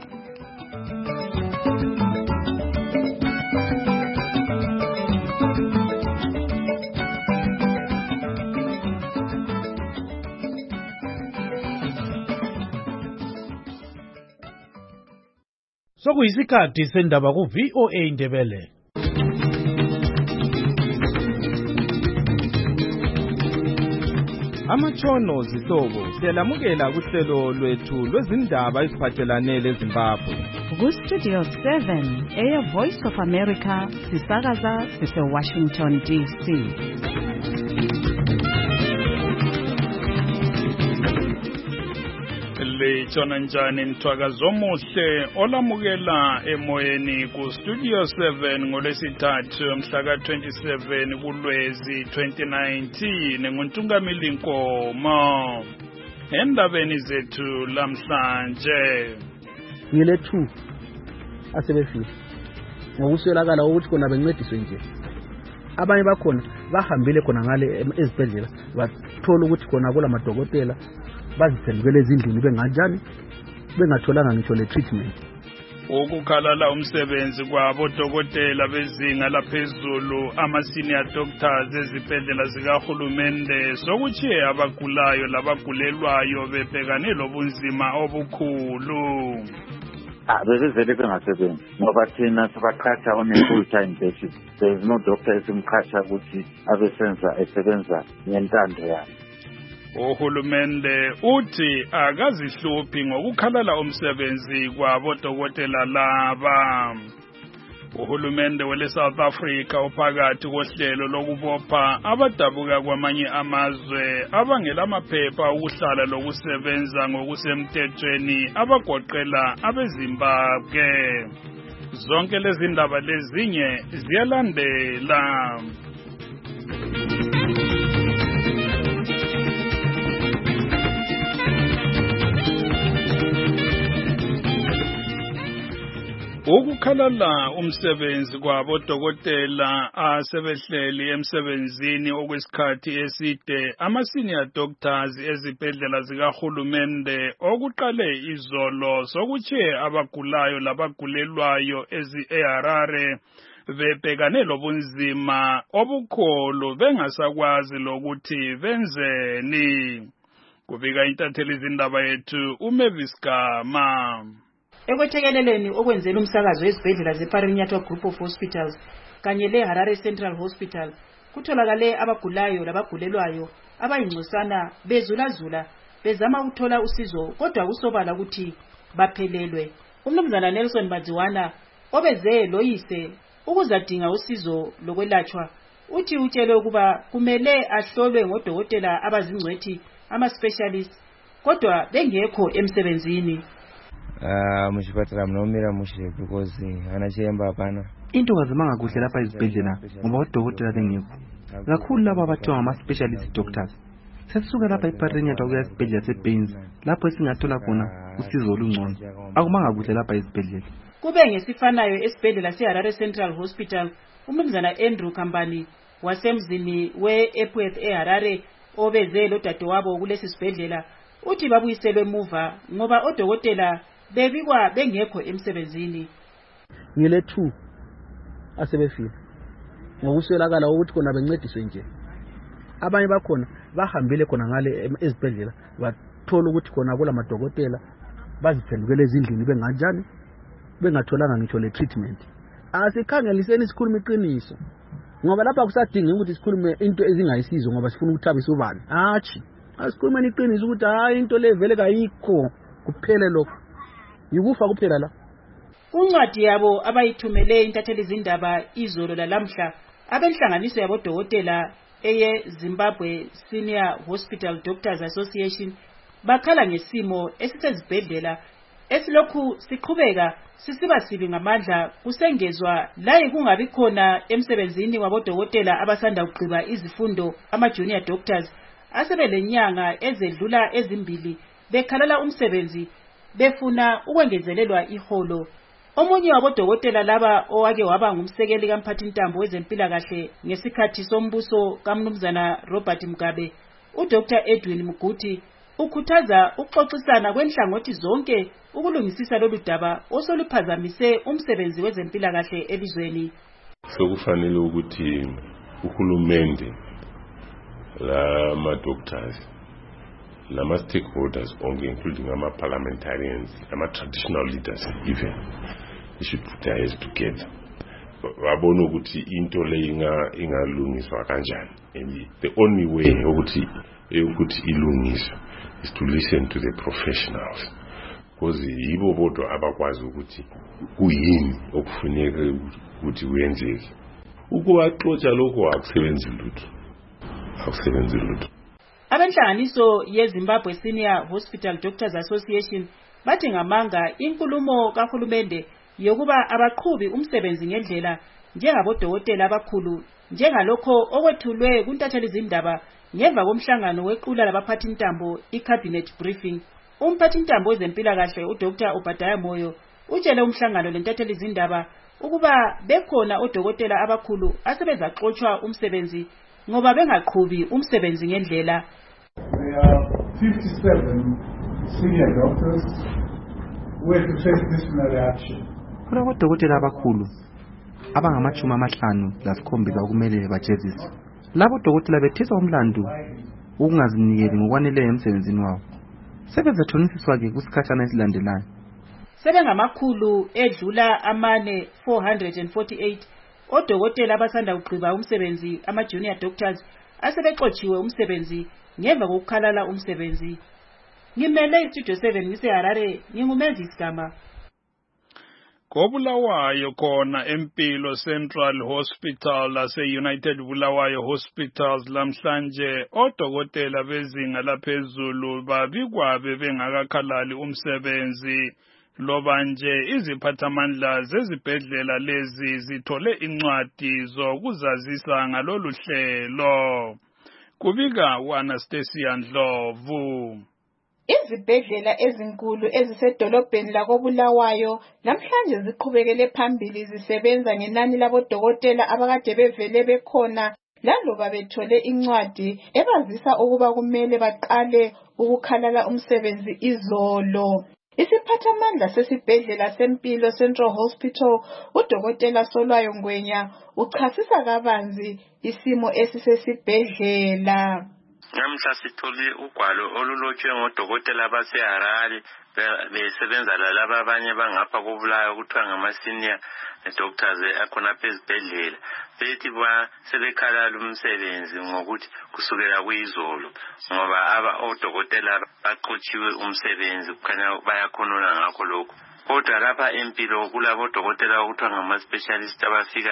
Sokuyisikhathi sendaba ku VOA Indebele. Amatshono zihlobo siyalamukela kuhlelo lwethu lwezindaba eziphathelane leZimbabwe. Ku Studio 7 Air Voice of America sisakaza sise Washington DC. Litshona njani mthwakazo omuhle olamukela emoyeni ku Studio 7 ngolwesithathu mhla ka-27 kuLwezi 2019 nguntungameli Nkomo. Endabeni zethu lamhlanje ngile 2 asebefile ngokuswelakala ukuthi kona bencediswe nje. Abanye bakhona bahambile khona ngale ezibhedlela bathola ukuthi khona kula madokotela baziphendukele ezindlini benganjani bengatholanga ngitsho le treatment. Ukukhalala umsebenzi kwabo dokotela bezinga laphezulu ama-senior doctors ezibhedlela zikahulumende sokuthi abagulayo labagulelwayo bebhekane lobunzima obukhulu. Bezivele bengasebenzi ngoba thina sibaqhatha on a full time basis. There is no doctor esimqhatha ukuthi esebenza ngentando yakhe. Uhulumende uthi akazihluphi ngokukhalala umsebenzi kwabo dokotela laba. Uhulumende wele South Africa uphakathi kohlelo lokubopha abadabuka kwamanye amazwe abangela amaphepha ukuhlala lokusebenza ngokusemthethweni abagoqela abeZimbabwe. Zonke lezi ndaba lezinye ziyalandela. Ukukhalala umsebenzi kwabo dokotela asebehleli emsebenzini okwesikhathi eside ama-senior doctors ezibhedlela zikahulumende okuqale izolo sokuthi abagulayo labagulelwayo eHarare bebhekane lobunzima obukhulu bengasakwazi lokuthi benzeni. Kubika intatheli izindaba yethu uMavis Gama. Ekwethekeleleni okwenzela umsakazo wezibhedlela zeParinyatwa Group of Hospitals kanye leHarare Central Hospital kutholakale abagulayo labagulelwayo abayingcosana bezulazula bezama ukuthola usizo kodwa kusobala ukuthi baphelelwe. Umnumzana Nelson Badziwana obeze loyise ukuzadinga usizo lokwelatshwa uthi utshelwe ukuba kumele ahlolwe ngodokotela abazingcwethi ama-specialist kodwa bengekho emsebenzini. Muchipatara munomira mushe because ana chiremba hapana. Into ngazimanga kuhle lapha ezibhedlela ngoba odokotela bengekho. Kakhulu laba abathiwa ama-specialist doctors. Sesisuka lapha eParinyatwa ukuya esibhedlela seBaines lapho esingathola khona usizo olungcono. Akumanga kuhle lapha ezibhedlela. Kube ngesifanayo esibhedlela seHarare Central Hospital umnumzana Andrew Kambani wasemzini we-Epworth eHarare obeze lodadewabo kulesi sibhedlela uthi babuyiselwe emuva ngoba odokotela bebikwa bengekho emsebenzini. Ngile 2 asebefile ngokuswelakala ukuthi kona bencediswe nje. Abanye bakhona bahambile khona ngale ezibhedlela bathola ukuthi khona kula madokotela baziphendukele ezindlini benganjani bengatholanga ngitsho le treatment. Asikhangeliseni isikhuluma iqiniso ngoba lapha kusadinga ukuthi sikhulume into ezingayisizo ngoba sifuna ukuthabisa ubani. Asikhulumeni iqiniso ukuthi hayi into le vele kayikho kuphele lokho. Yikufa kuphela la. Uncwadi yabo abayithumele intatheli izindaba izolo lalamhla abenhlanganiso yabodokotela eyeZimbabwe Senior Hospital Doctors Association bakhala ngesimo esisezibhedlela esilokhu siqhubeka sisiba sibi ngamandla kusengezwa laye kungabi khona emsebenzini wabodokotela abasanda ukugqiba izifundo ama-junior doctors asebelenyanga ezedlula ezimbili bekhalala umsebenzi befuna ukwengezelelwa iholo. Omunye wabodokotela laba owake waba ngumsekeli kamphathintambo wezempilakahle ngesikhathi sombuso kaMnumzana Robert Mugabe, uDr Edwin Muguti ukhuthaza ukuxoxisana kwenhlangothi zonke ukulungisisa lolu daba osoluphazamise umsebenzi wezempilakahle elizweni. Sokufanele ukuthi uhulumende lama-doctors lama-stakeholders onke including ama-parliamentarians, ama-traditional leaders even they should put their heads together. Babona ukuthi into le ingalungiswa kanjani. And the only way ukuthi ilungiswe is to listen to the professionals. Because yibo bodwa abakwazi ukuthi kuyini okufuneka ukuthi wenzeke. Ukuwaxotsha lokho akusebenzi lutho. Abenhlanganiso yeZimbabwe Senior Hospital Doctors Association bathi ngamanga inkulumo kahulumende yokuba abaqhubi umsebenzi ngendlela njengabodokotela abakhulu njengalokho okwethulwe kuntatheli zindaba ngemva komhlangano wequla labaphathintambo i-cabinet briefing. Umphathintambo wezempilakahle uDr. Obadiah Moyo utshele umhlangano lentatheli zindaba ukuba bekhona odokotela abakhulu asebezaxotshwa umsebenzi ngoba bengaqhubi umsebenzi ngendlela. There are 57 senior doctors who have to face disciplinary action. Kulabodokotela abakhulu abangama-57 okumele bajeziswe. Labo dokotela bethetha umlandu wokungazinikeli ngokwaneleyo emsebenzini wabo. Sebezathonisiswa-ke kusikhathana esilandelayo. Sebengamakhulu edlula 448 odokotela abasanda kugqiba umsebenzi ama-junior doctors asebexotshiwe umsebenzi ngemva kokukhalala umsebenzi. Ngimele iStudio 7 ngiseHarare, nginguMenzi Sigama. KoBulawayo khona Empilo Central Hospital lase-United Bulawayo Hospitals lamhlanje odokotela bezinga laphezulu babikwabe bengakakhalali umsebenzi loba nje iziphathamandla zezibhedlela lezi zithole incwadi zokuzazisa ngalolu hlelo. Kubika uAnastasia Ndlovu. Izibhedlela ezinkulu ezisedolobheni lakoBulawayo namhlanje ziqhubekele phambili zisebenza ngenani labodokotela abakade bevele bekhona laloba bethole incwadi ebazisa ukuba kumele baqale ukukhalala umsebenzi izolo. Isiphathamandla sesibhedlela seMpilo Central Hospital uDokotela Solwayo Ngwenya uchasisa kabanzi isimo esisesibhedlela. Namhla sithole ugwalo olulotshwe ngodokotela baseHarare besebenza lalaba abanye bangapha koBulawayo kuthiwa ngama-senior doctors akhona phezibhedlela bethi sebekhalala umsebenzi ngokuthi kusukela kuyizolo ngoba odokotela baqotshiwe umsebenzi kukhanya bayakhonona ngakho lokho. Kodwa lapha Empilo kulabodokotela okuthiwa ngama-specialist abafika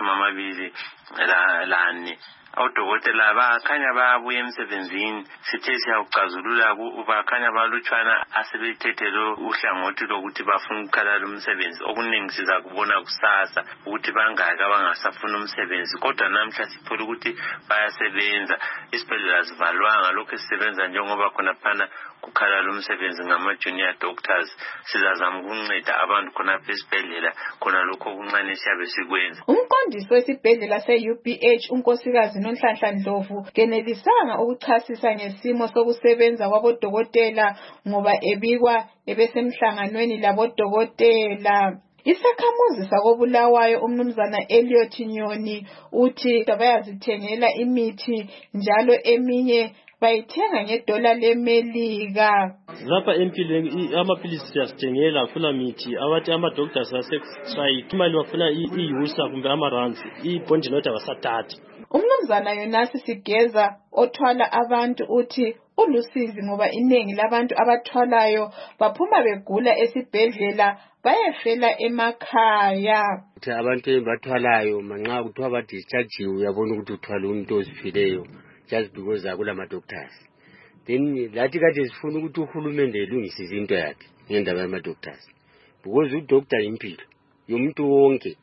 24. Odokotela bakhanya babuye emsebenzini sithe siyawucazulula bakhanya balutshwana asebethethe uhlangothi lokuthi bafuna ukukhalala umsebenzi. Okuningi sizakubona kusasa ukuthi bangaki abangasafuna umsebenzi, kodwa namhla sithola ukuthi bayasebenza. Isibhedlela zivalwanga lokho sisebenza njengoba khona phana kukhalala umsebenzi ngama-junior doctors. Sizazama ukunceda abantu khona phesibhedlela khona lokho okuncane siyabe sikwenza. Umqondisi wesibhedlela se-UPH unkosikazi Nonhlanhla Ndlovu kenelisanga ukuchasisa ngesimo sokusebenza kwabodokotela ngoba ebikwa ebesemhlanganweni labodokotela. Isakhamuzi sakoBulawayo umnumzana Elliot Nyoni uthi bayazithengela imithi njalo eminye bayithenga $1 leMelika. Lapha Empilo amaphilisi siyasithengela afuna mithi abathi ama-doctors ase-strike imali wafuna iyusa kumbe ama-runs ibondinota wasathatha. Umnumzana Yonasi Sigeza othwala abantu uthi ulusizi ngoba iningi labantu abathwalayo baphuma begula esibhedlela bayefela emakhaya. Abantu bathwalayo manxa kuthiwa badischarge uyabona ukuthi uthwala umuntu ozifileyo just because akulama doctors. Then lathi kade sifuna ukuthi uhulumende elungise into yakhe ngendaba yama doctors. Because udoctor impilo yomuntu wonke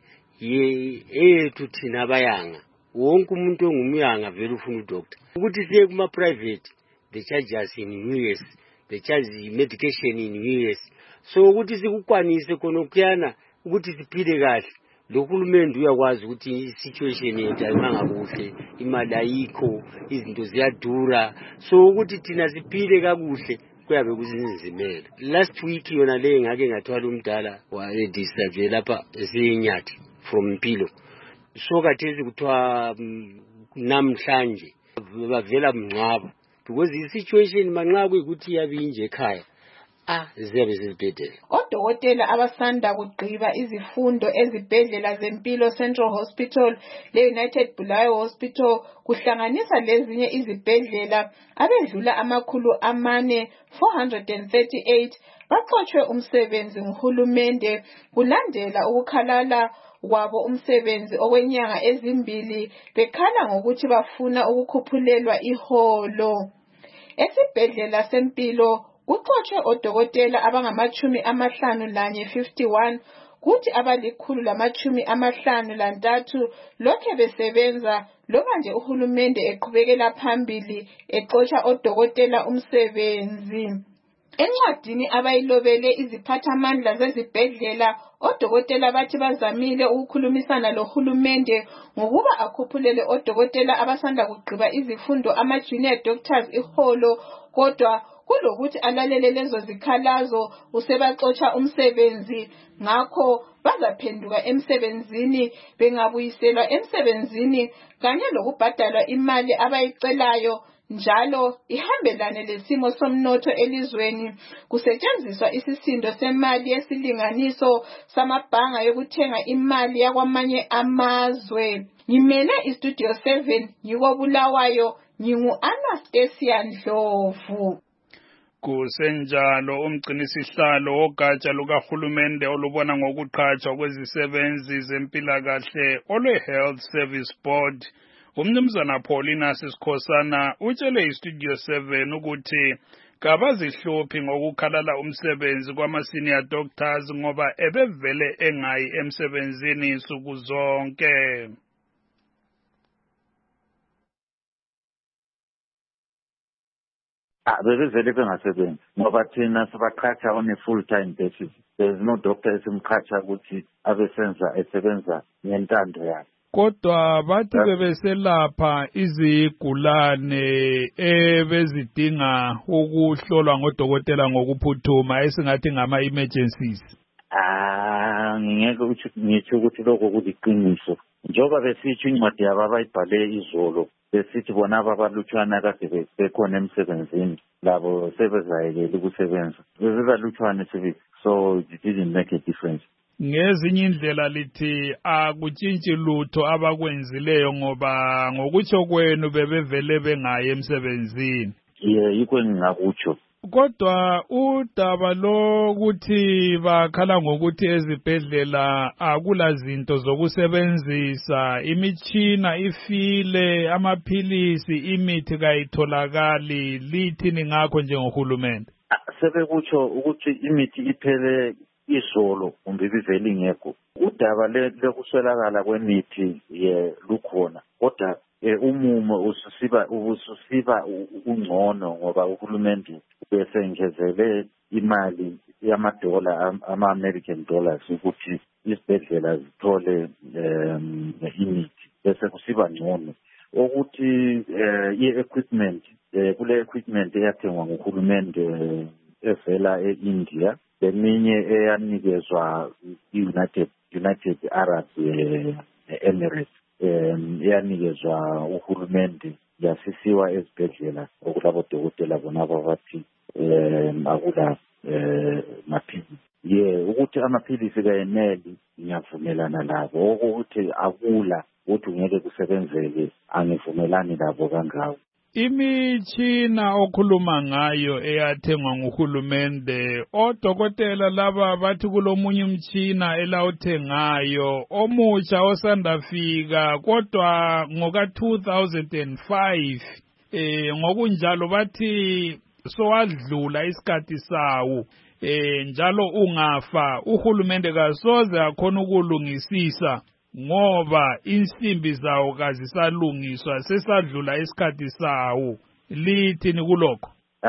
yethu thina bayanga. Wonke umuntu ongumyanga vele ufuna udoctor. Ukuthi siye kuma private they charge us in US, they charge medication in US. So ukuthi sikukwanise khona ukuyana ukuthi siphile kahle.Lohulumende uyakwazi ukuthi i-situation yethu ayimanga imali ayikho, izinto ziyadura. So ukuthi thina siphile kakuhle kuyabe kuzinzimela. Last week yona le ngake ngathwala umdala wa-discharge lapha eseNyathi from Mpilo. So kathesi kuthiwa namhlanje bavela mngcwaba because i-situation manxa kuyikuthi yabe inje ekhaya ziyabe zizibhedlela. Odokotela abasanda kugqiba izifundo ezibhedlela zempilo Central Hospital le-United Bulawayo Hospital kuhlanganisa lezinye izibhedlela abedlula 438 baxotshwe umsebenzi nguhulumende kulandela ukukhalala kwabo umsebenzi okwenyanga ezimbili bekhala ngokuthi bafuna ukukhuphulelwa iholo. Esibhedlela sempilo kuxotshwe odokotela abangama-51 kuthi abali-153 lokhe besebenza loba nje uhulumende eqhubekela phambili exotsha odokotela umsebenzi. Encwadini abayilobele iziphathamandla zezibhedlela odokotela bathi bazamile ukukhulumisana lohulumende ngokuba akhuphulele odokotela abasanda kugqiba izifundo ama-junior doctors iholo, kodwa kulokuthi alalele lezo zikhalazo usebaxotsha umsebenzi, ngakho bazaphenduka emsebenzini bengabuyiselwa emsebenzini kanye lokubhadalwa imali abayicelayo njalo ihambelane lesimo somnotho elizweni, kusetshenziswa isisindo semali yesilinganiso samabhanga yokuthenga imali yakwamanye amazwe. Ngimele iStudio 7 yiko Bulawayo, ngingu-Anastasia Ndlovu. Kusenjalo umgcinisihlalo wogatsha lukahulumende olubona ngokuqhatshwa kwezisebenzi zempilakahle olwe-Health Service Board uMnumzana Paulina Sikhosana utshele iStudio 7 ukuthi kabazihluphi ngokukhalala umsebenzi kwama-senior doctors ngoba ebevele engayi emsebenzini insuku zonke. Bevele bengasebenzi ngoba thina sibaqhatsha on a full-time basis. There is no doctor esimqhatsha ukuthi esebenza ngentando yakhe. Kodwa bathi bebeselapha izigulane ebezidinga ukuhlolwa ngodokotela ngokuphuthuma esingathi ngama-emergencies. Ngeke ngitsho ukuthi lokho kuliqiniso. Njengoba besitsho incwadi yabo abayibhale izolo besithi bona abalutshwana kade bekhona emsebenzini labo sebezayekela ukusebenza. Bebalutshwane sibili, so it didn't make a difference. Ngezinye indlela lithi akutshintshi lutho abakwenzileyo ngoba ngokutsho kwenu bebevele bengayi emsebenzini. Yikho engingakutsho. Kodwa udaba lokuthi bakhala ngokuthi ezibhedlela akula zinto zokusebenzisa, imitshina ifile, amaphilisi, imithi kayitholakali, lithini ngakho njengohulumende? Sebekutsho ukuthi imithi iphele izolo kumbe ibivele ingekho. Udaba lekuswelakala kwemithi lukhona, kodwa umumo ususiba ungcono ngoba uhulumende besengezele imali yamadola ama-American dollars ukuthi isibhedlela zithole imithi bese kusiba ngcono. Ukuthi i-equipment kule equipment eyathengwa nguhulumende evela e-India, eminye eyanikezwa United Arab Emirates, eyanikezwa uhulumende yasisiwa ezibhedlela okulabo dokotela bona abathi akula maphilisi. Ukuthi amaphilisi kayeneli ngiyavumelana labo, ukuthi akula ukuthi ngeke kusebenzeke angivumelani labo kangako. Imitshina okhuluma ngayo eyathengwa nguhulumende, odokotela laba bathi kulomunye umtshina elawuthengayo omutsha osandafika kodwa ngoka-2005 ngokunjalo bathi sowadlula isikhathi sawo njalo ungafa uhulumende kasoze akhona ukulungisisa ngoba insimbi zawo kazisalungiswa sesadlula isikhathi sawo. Lithini kulokho?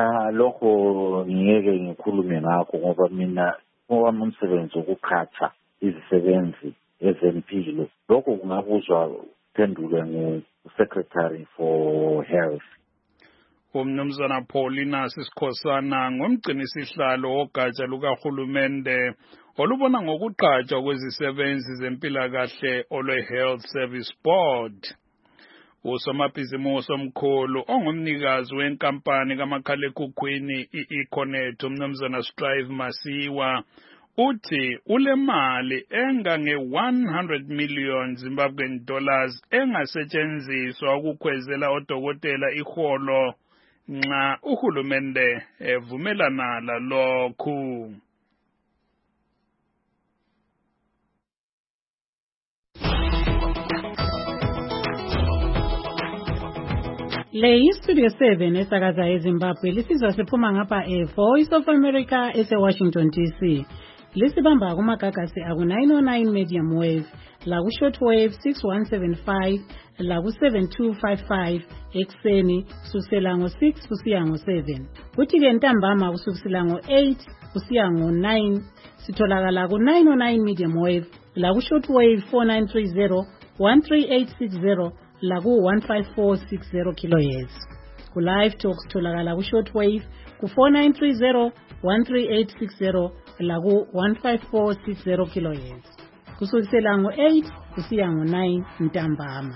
Lokho ngeke ngikhulume ngakho ngoba mina owami umsebenzi wokuqhatha izisebenzi ezempilo. Lokho kungabuzwa phendulwe ngu-Secretary for Health. Umnumzana Paulina Sikhosana ngumgcinisihlalo wogatsha lukahulumende olubona ngokuqhatshwa kwezisebenzi zempilakahle olwe-Health Service Board. Usomabhizimusi omkhulu ongumnikazi wenkampani kamakhalekhukhwini i-Econet umnumzana Strive Masiwa uthi ule mali engange 100 million Zimbabwean dollars engasetshenziswa ukukhwezela odokotela iholo nxa uhulumende evumelana lalokhu. Le Studio 7 esakaza eZimbabwe lisizwa siphuma ngapha Voice of America ese-Washington DC. Lisibamba kumagagasi aku-909 medium wave, laku-shortwave 6175, laku-7255 ekuseni kusukela ngo-6 kusiya ngo-7. Kuthi-ke ntambama kusukela ngo-8 kusiya ngo-9 sitholakala ku-909 medium wave, laku-shortwave 4930, 13860, laku-15460 kHz. Ku-live talk sitholakala ku-shortwave ku-4930, 13860, laku-15460 kHz. Kusukela ngo-8 kusiya ngo-9 ntambama.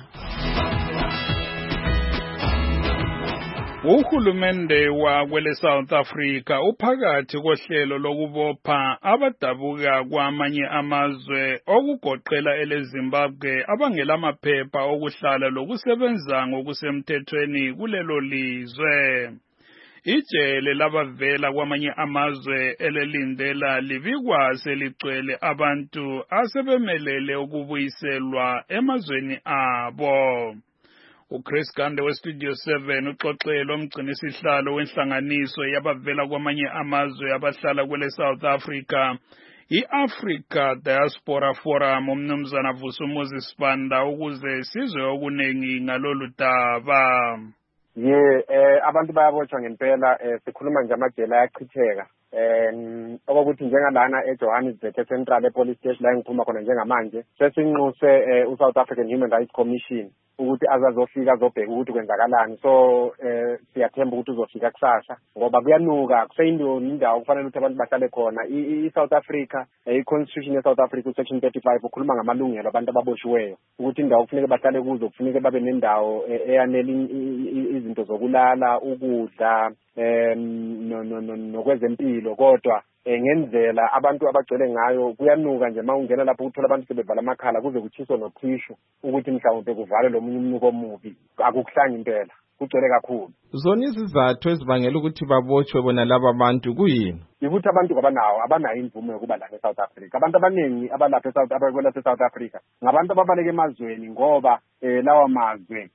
Uhulumende wakwele South Africa uphakathi kohlelo lokubopha abadabuka kwamanye amazwe okugoqela eleZimbabwe abangelamaphepha okuhlala lokusebenza ngokusemthethweni kulelo lizwe. Ijele labavela kwamanye amazwe elelindela libikwa seligcwele abantu asebemelele ukubuyiselwa emazweni abo. uChris Gande weStudio 7 uxoxela umgcinisihlalo wenhlanganiso yabavela kwamanye amazwe abahlala kwele South Africa i-Africa Diaspora Forum umnumzana Vusumuzi Sibanda ukuze sizwe okunengi ngalolu daba. Abantu bayabotshwa ngempela sikhuluma nje amajele ayachitheka okokuthi njengalana eJohannesburg Central Police Station la ngiphuma khona njengamanje sesinquse uSouth African Human Rights Commission ukuthi azazofika azobheka ukuthi kwenzakalani. So siyathemba ukuthi uzofika kusasa ngoba kuyanuka kuseyindoni indawo kufanele ukuthi abantu bahlale khona. I-South Africa i-Constitution ye-South Africa section 35 ukhuluma ngamalungelo abantu ababoshiweyo ukuthi indawo kufanele bahlale kuzo kufanele babe nendawo eyanele izinto zokulala, ukudla nokwezempilo. Kodwa ngendlela abantu abagcwele ngayo kuyanuka nje mawungena lapho uthola abantu sebevala amakhala kuze kuthiswa nothishu ukuthi mhlawumbe kuvale lo munye umnuko omubi. Akukuhlanga impela, kugcwele kakhulu. Zona izizathu ezibangela ukuthi babotshwe bona laba bantu kuyini? Ukuthi abantu abanayo imvume yokuba lapha eSouth Africa. Abantu abaningi abalapha abakwela eSouth Africa ngabantu ababaleke emazweni ngoba lawa mazwe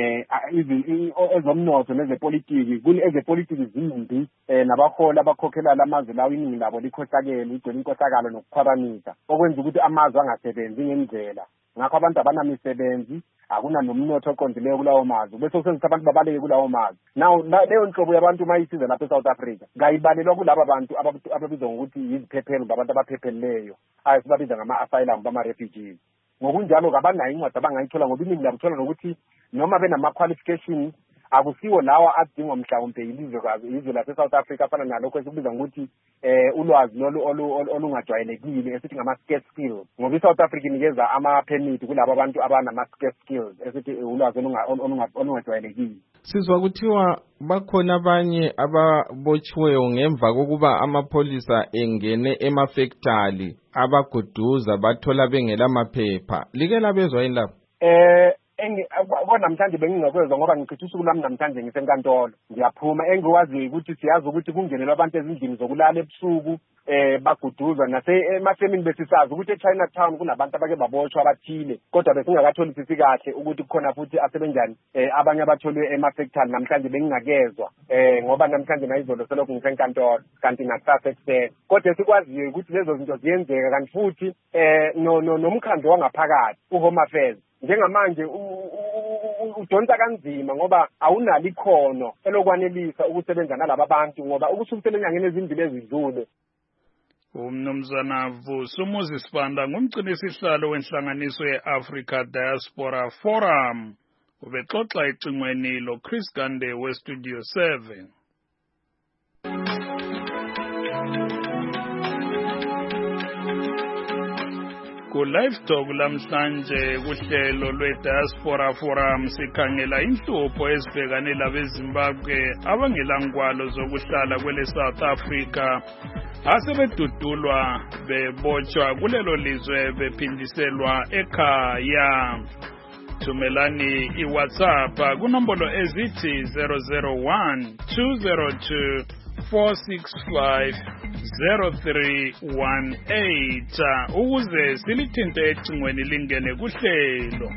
ezomnotho nezepolitiki ezepolitiki zimbi nabaholi abakhokhela lamazwe lawo iningi labo likhohlakele igcwele inkohlakalo nokukhwabanisa okwenza ukuthi amazwe angasebenzi ngendlela. Ngakho abantu abanamisebenzi akuna nomnotho oqondileyo kulawo mazwe bese kusenza abantu babaleke kulawo mazwe. Now leyo nhlobo yabantu mayisiza lapha eSouth Africa ngayibalelwa kulabo bantu ababizwa ngokuthi yiziphephelo ngabantu abaphepheleyo sibabiza ngama-asylum bama-refugees. Ngokunjalo kabanayo incwadi abangayithola ngoba iningi labuthola nokuthi noma benama-qualifications akusiwo lawa adingwa mhlawumbe izwe lase-South Africa afana nalokho esikubiza ngokuthi ulwazi olungajwayelekile esithi ngama-scarce skills ngoba i-South Africa inikeza ama-permit kulabo abantu abanama-scarce skills esithi ulwazi olungajwayelekile. Sizwa kuthiwa bakhona abanye ababotshiweyo ngemva kokuba amapholisa engene emafektali abaguduza bathola bengela maphepha. Like labezwa yini lapho? Namhlanje bengingakwezwa ngoba ngichitha usuku lami namhlanje ngisenkantolo. Ngiyaphuma engiwaziyo ukuthi siyazi ukuthi kungenelwa abantu ezindlini zokulala ebusuku baguduza nasemafemini besisazi ukuthi eChinatown kunabantu abake babotshwa abathile kodwa besingakatholisisi kahle ukuthi kukhona futhi asebenjani abanye abatholwe emafektali. Namhlanje bengingakezwa ngoba namhlanje nayizolo selokhu ngisenkantolo kanti nakusasa ekuseni. Kodwa sikwaziyo ukuthi lezo zinto ziyenzeka kanti futhi nomkhandlo wangaphakathi uHome Affairs njengamanje udonsa kanzima ngoba awunalo ikhono elokwanelisa ukusebenza nalaba bantu ngoba ukusukela enyangeni ezimbili ezidlule. Umnumzana Vusumuzi Sibanda ngumgcinisihlalo wenhlanganiso ye-Africa Diaspora Forum ubexoxa ecingweni loChris Gande weStudio 7. Ku-Livestock lamhlanje kuhlelo lwe-Diaspora Forum sikhangela inhlupho ezibhekane labeZimbabwe abangelangwalo zokuhlala kwele South Africa asebedudulwa bebotshwa kulelo lizwe bephindiselwa ekhaya. Thumelani iWhatsApp kunombolo ezithi 001 202 465 0318 ukuze silithinte ecingweni lingene kuhlelo.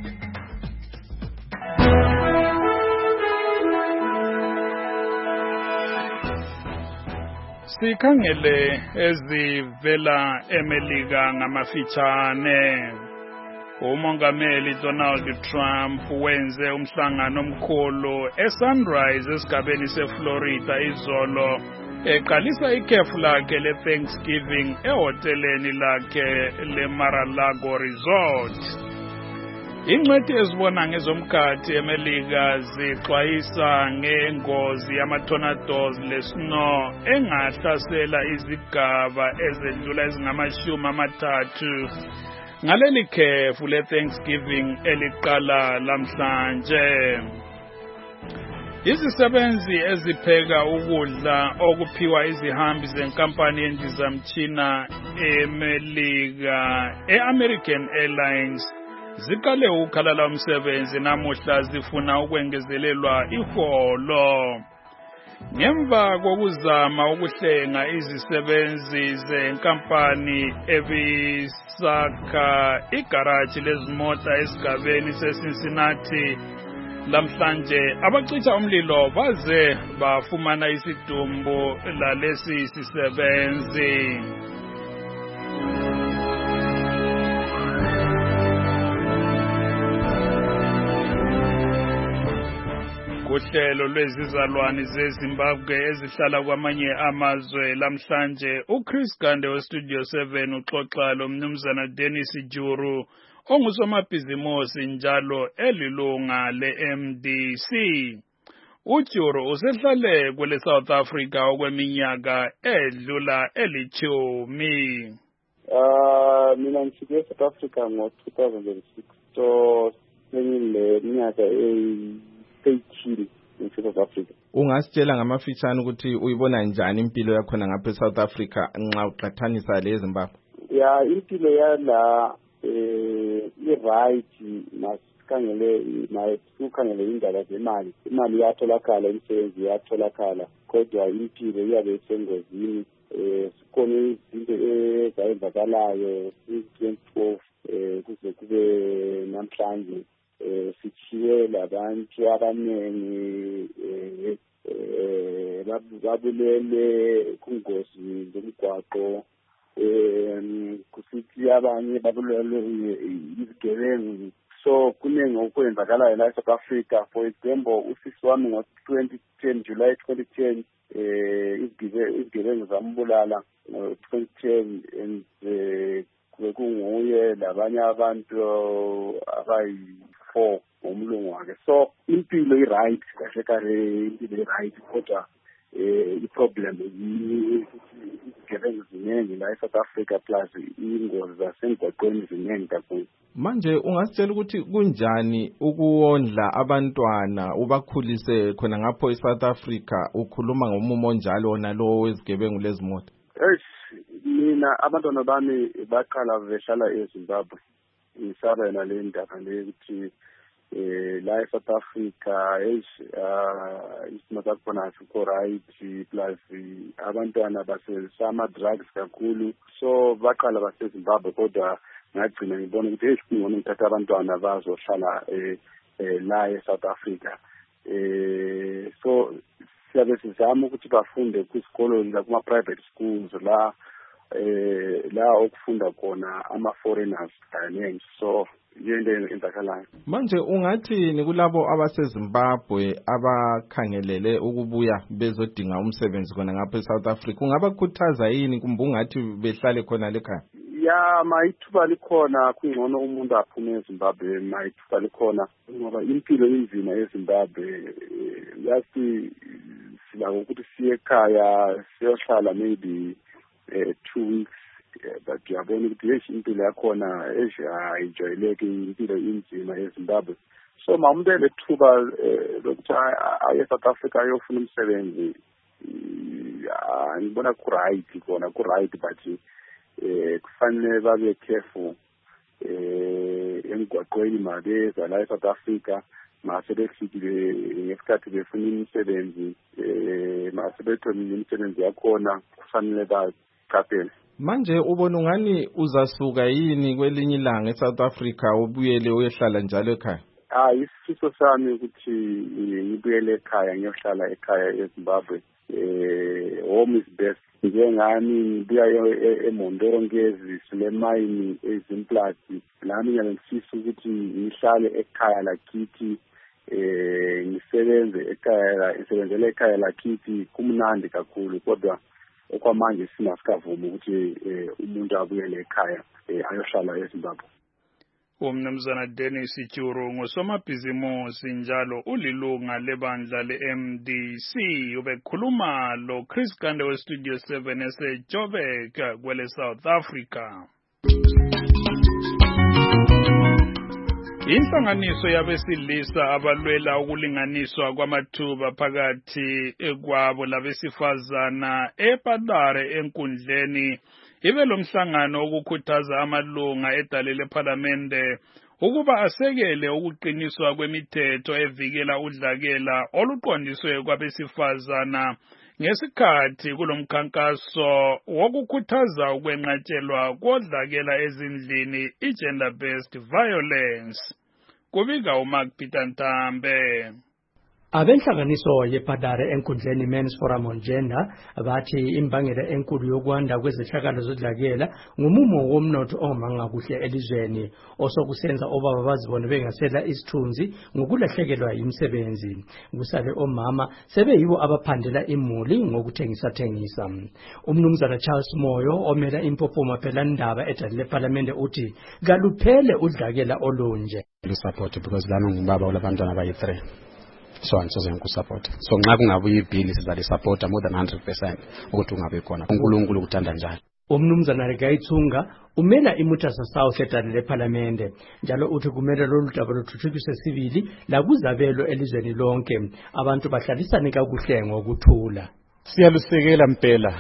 Sikhangele ezivela eMelika ngamafitshane. Umongameli Donald Trump wenze umhlangano omkhulu eSunrise esigabeni seFlorida izolo eqalisa ikhefu lakhe le-Thanksgiving ehoteleni lakhe le-Mar-a-Lago Resort. Ingcwethi ezibona ngezomkhathi eMelika zixwayisa ngengozi yama-tornadoes le-snow engahlasela izigaba ezedlula ezingama-30 ngaleli khefu le-Thanksgiving eliqala lamhlanje. Izisebenzi ezipheka ukudla okuphiwa izihambi zenkampani yendizamtshina eMelika e-American Airlines ziqale ukukhalala umsebenzi namuhla zifuna ukwengezelelwa iholo. Ngemva kokuzama ukuhlenga izisebenzi zenkampani ebisakha igaraji lezimota esigabeni seCincinnati lamhlanje, abacitha umlilo baze bafumana isidumbu lalesi sisebenzi. Kuhlelo lwezizalwane zeZimbabwe ezihlala kwamanye amazwe lamhlanje, uChris Gande weStudio 7 uxoxa lomnumzana Dennis Juru ongusomabhizimusi njalo elilunga le-MDC. uJuru usehlale kwele South Africa okweminyaka edlula eli-10. Mina ngifike South Africa ngo-2006, so sengileminyaka 18 South Africa. Ungasitshela ngamafitshane ukuthi uyibona njani impilo yakhona ngapha eSouth Africa nxa uqhathanisa leZimbabwe? Ya, impilo yala i-right masikhangele indaba zemali. Imali iyatholakala, imisebenzi iyatholakala, kodwa impilo iyabe isengozini. Sikhona izinto ezayenzakalayo i-2012 kuze kube namhlanje. Sithiwe labantu abanengi babulele kungozi zomgwaqo, kusithi abanye babulele izigebengu. So kuningi okwenzakalayo la eSouth Africa. For example, usisi wami ngo-2010, July 2010, izigebengu zambulala ngo-2010 and kunguye labanye abantu abayi-4 ngomlungu wakhe. So impilo i-right kahle kahle, impilo i-right, kodwa i-problem izigebengu ziningi la eSouth Africa plus ingozi zasemgwaqweni ziningi kakhulu. Manje ungasitshela ukuthi kunjani ukuwondla abantwana ubakhulise khona ngapho eSouth Africa, ukhuluma ngomumo onjalo nalowo wezigebengu lezimota? Mina abantwana bami baqala behlala eZimbabwe. Ngisaba yena le ndaba le ukuthi la eSouth Africa isimo sakhona asikho right, plus abantwana basebenzisa ama-drugs kakhulu, so baqala baseZimbabwe. Kodwa ngagcina ngibona ukuthi kungcono ngithatha abantwana bazohlala la eSouth Africa. So siyabe sizama ukuthi bafunde kwisikolo la kuma-private schools la okufunda khona ama-foreigners kaningi. So yinto enzakalayo. Manje ungathini kulabo abaseZimbabwe abakhangelele ukubuya bezodinga umsebenzi khona ngapha eSouth Africa? Ungabakhuthaza yini kumbe ungathi behlale khona lekhaya? Ya, mayithuba likhona kungcono umuntu aphume eZimbabwe, mayithuba likhona ngoba impilo inzima eZimbabwe. Yazi silako ukuthi siye ekhaya siyohlala maybe 2 weeks but uyabona ukuthi impilo yakhona ayijwayeleki, impilo inzima eZimbabwe. So umuntu elethuba lokuthi aye South Africa ayofuna umsebenzi, ngibona ku-right kona, ku-right, but kufanele babe careful emgwaqweni mabeza la eSouth Africa, mase befikile ngesikhathi befuna imisebenzi, mase betholile imisebenzi yakhona kufanele baqaphele. Manje ubona ungani uzasuka yini kwelinye ilanga eSouth Africa ubuyele uyehlala njalo ekhaya? Isifiso sami ukuthi ngibuyele ekhaya, ngiyohlala ekhaya eZimbabwe. Home is best. Njengami ngibuya eMondongezi silemayini eZimplati, nami ngiyangifisa ukuthi ngihlale ekhaya lakithi, ngisebenze ekhaya, ngisebenzele ekhaya lakithi, kumnandi kakhulu, kodwa okwamanje singasikavumi ukuthi umuntu abuyele ekhaya ayohlala eZimbabwe. Umnumzana Dennis Juru ngusomabhizimusi njalo ulilunga lebandla le-MDC ubekhuluma lo Chris Gande weStudio 7 eseJoburg kwele South Africa. Inhlanganiso yabesilisa abalwela ukulinganiswa kwamathuba phakathi kwabo labesifazana ePadare enkundleni ibe lomhlangano ukukhuthaza amalunga edale leParliamente ukuba asekele ukuqiniswa kwemithetho evikela udlakela oluqondiswe kwabesifazana ngesikhathi kulomkhankaso wokukhuthaza ukwenqatshelwa kodlakela ezindlini i-gender based violence. Kubika uMark Peter Ntambe. Abenhlanganiso yePadare enkundleni Men's Forum on Gender bathi imbangela enkulu yokwanda kwezehlakalo zodlakela ngumumo womnotho ongamanga kuhle elizweni osokusenza obaba bazibone bengasela isithunzi ngokulahlekelwa imisebenzi. Kusale omama sebeyibo abaphandela imuli ngokuthengisa. Umnumzana Charles Moyo omela impopoma phela ndaba edale leParliamente uthi kaluphele udlakela olunje. Support because lana ngubaba olabantwana abayi3. So angisoze ngikusupport. So nxa kungabuya ibhili sizali support more than 100% ukuthi ungabe khona. uNkulunkulu uthanda njalo. Umnumzana Regayithunga umela iMutasa South edale leParliamente njalo uthi kumele lolu daba luthuthukiswe sivili la kuzabelo elizweni lonke abantu bahlalisane kakuhle ngokuthula. Siyalusekela mpela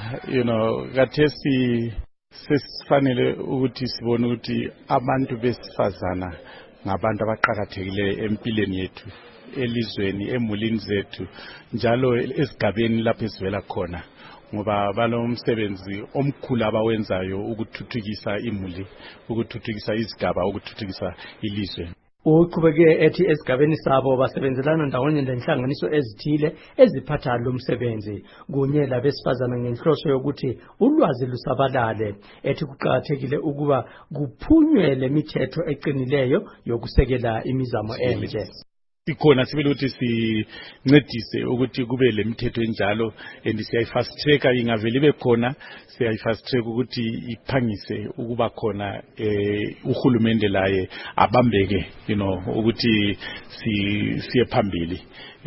kathesi sesifanele ukuthi sibone ukuthi abantu besifazana ngabantu abaqhakathekile empilweni yethu elizweni emulini zethu njalo esigabeni lapho esivela khona ngoba balomsebenzi omkhulu abawenzayo ukuthuthukisa imuli, ukuthuthukisa izigaba, ukuthuthukisa ilizwe. Uqhubeke ethi esigabeni sabo basebenzelana ndawonye lenhlanganiso ezithile eziphatha lo msebenzi kunye labesifazana ngenhloso yokuthi ulwazi lusabalale, ethi kuqhakathekile ukuba kuphunywe lemithetho eqinileyo yokusekela imizamo enje. Ikhona sibele ukuthi sincedise ukuthi kube lemithetho enjalo and siyayifast track ingavele ibe khona, siyayifast track ukuthi iphangise ukuba khona uhulumende laye abambeke ukuthi siye phambili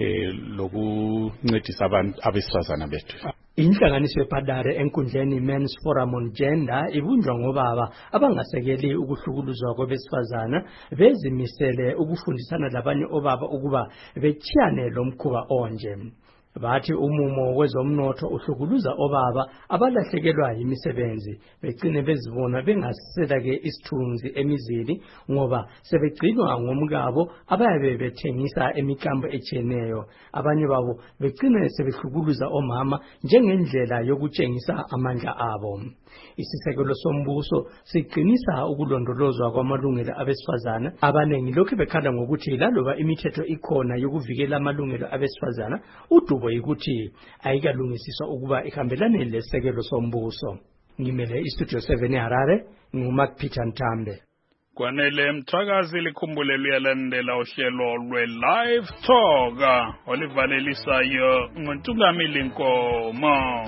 lokuncedisa abantu abesifazana bethu. Inhlanganiso yePadare enkundleni Men's Forum on Gender ibunjwa ngobaba abangasekeli ukuhlukuluzwa kwabesifazana bezimisele ukufundisana labanye obaba ukuba bechiyane lomkhuba onje. Bathi umumo wezomnotho uhlukuluza obaba abalahlekelwa yimisebenzi begcine bezibona bengasela ke isithunzi emizini ngoba sebegcinwa ngomkabo abayabe bethengisa emikambo echeneyo. Abanye babo begcine sebehlukuluza omama njengendlela yokutshengisa amandla abo. Isisekelo sombuso siqinisa ukulondolozwa kwamalungelo abesifazana. Abanengi lokho bekhala ngokuthi laloba imithetho ikhona yokuvikela amalungelo abesifazana udubo yikuthi ayikalungisiswa ukuba ihambelane lesekelo sombuso. Ngimele iStudio 7 eHarare nguMark Peter Ntambe. Kwanele mthakazi likhumbule luyalandela uhlelo lwe-Live Talk olivalelisayo nguNtungamili Nkomo.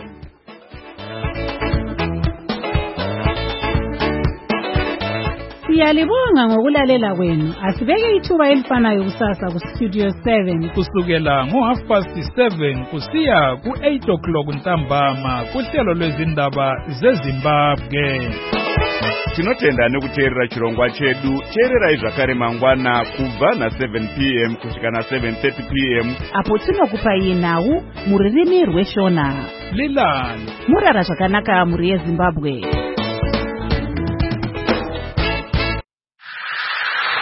Siyalibonga ngokulalela kwenu. Asibeke ithuba elifanayo kusasa ku Studio 7 kusukela ngo7:30 kusiya ku8 ntambama kuhlelo lwezindaba zeZimbabwe. Tinotenda nekuteerera chirongwa chedu. Teererai zvakare mangwana kubva na7 p.m. kusvika na7:30 p.m. apo tinokupai nhau muririmi rweshona. Lilani murara zvakanaka muri yeZimbabwe.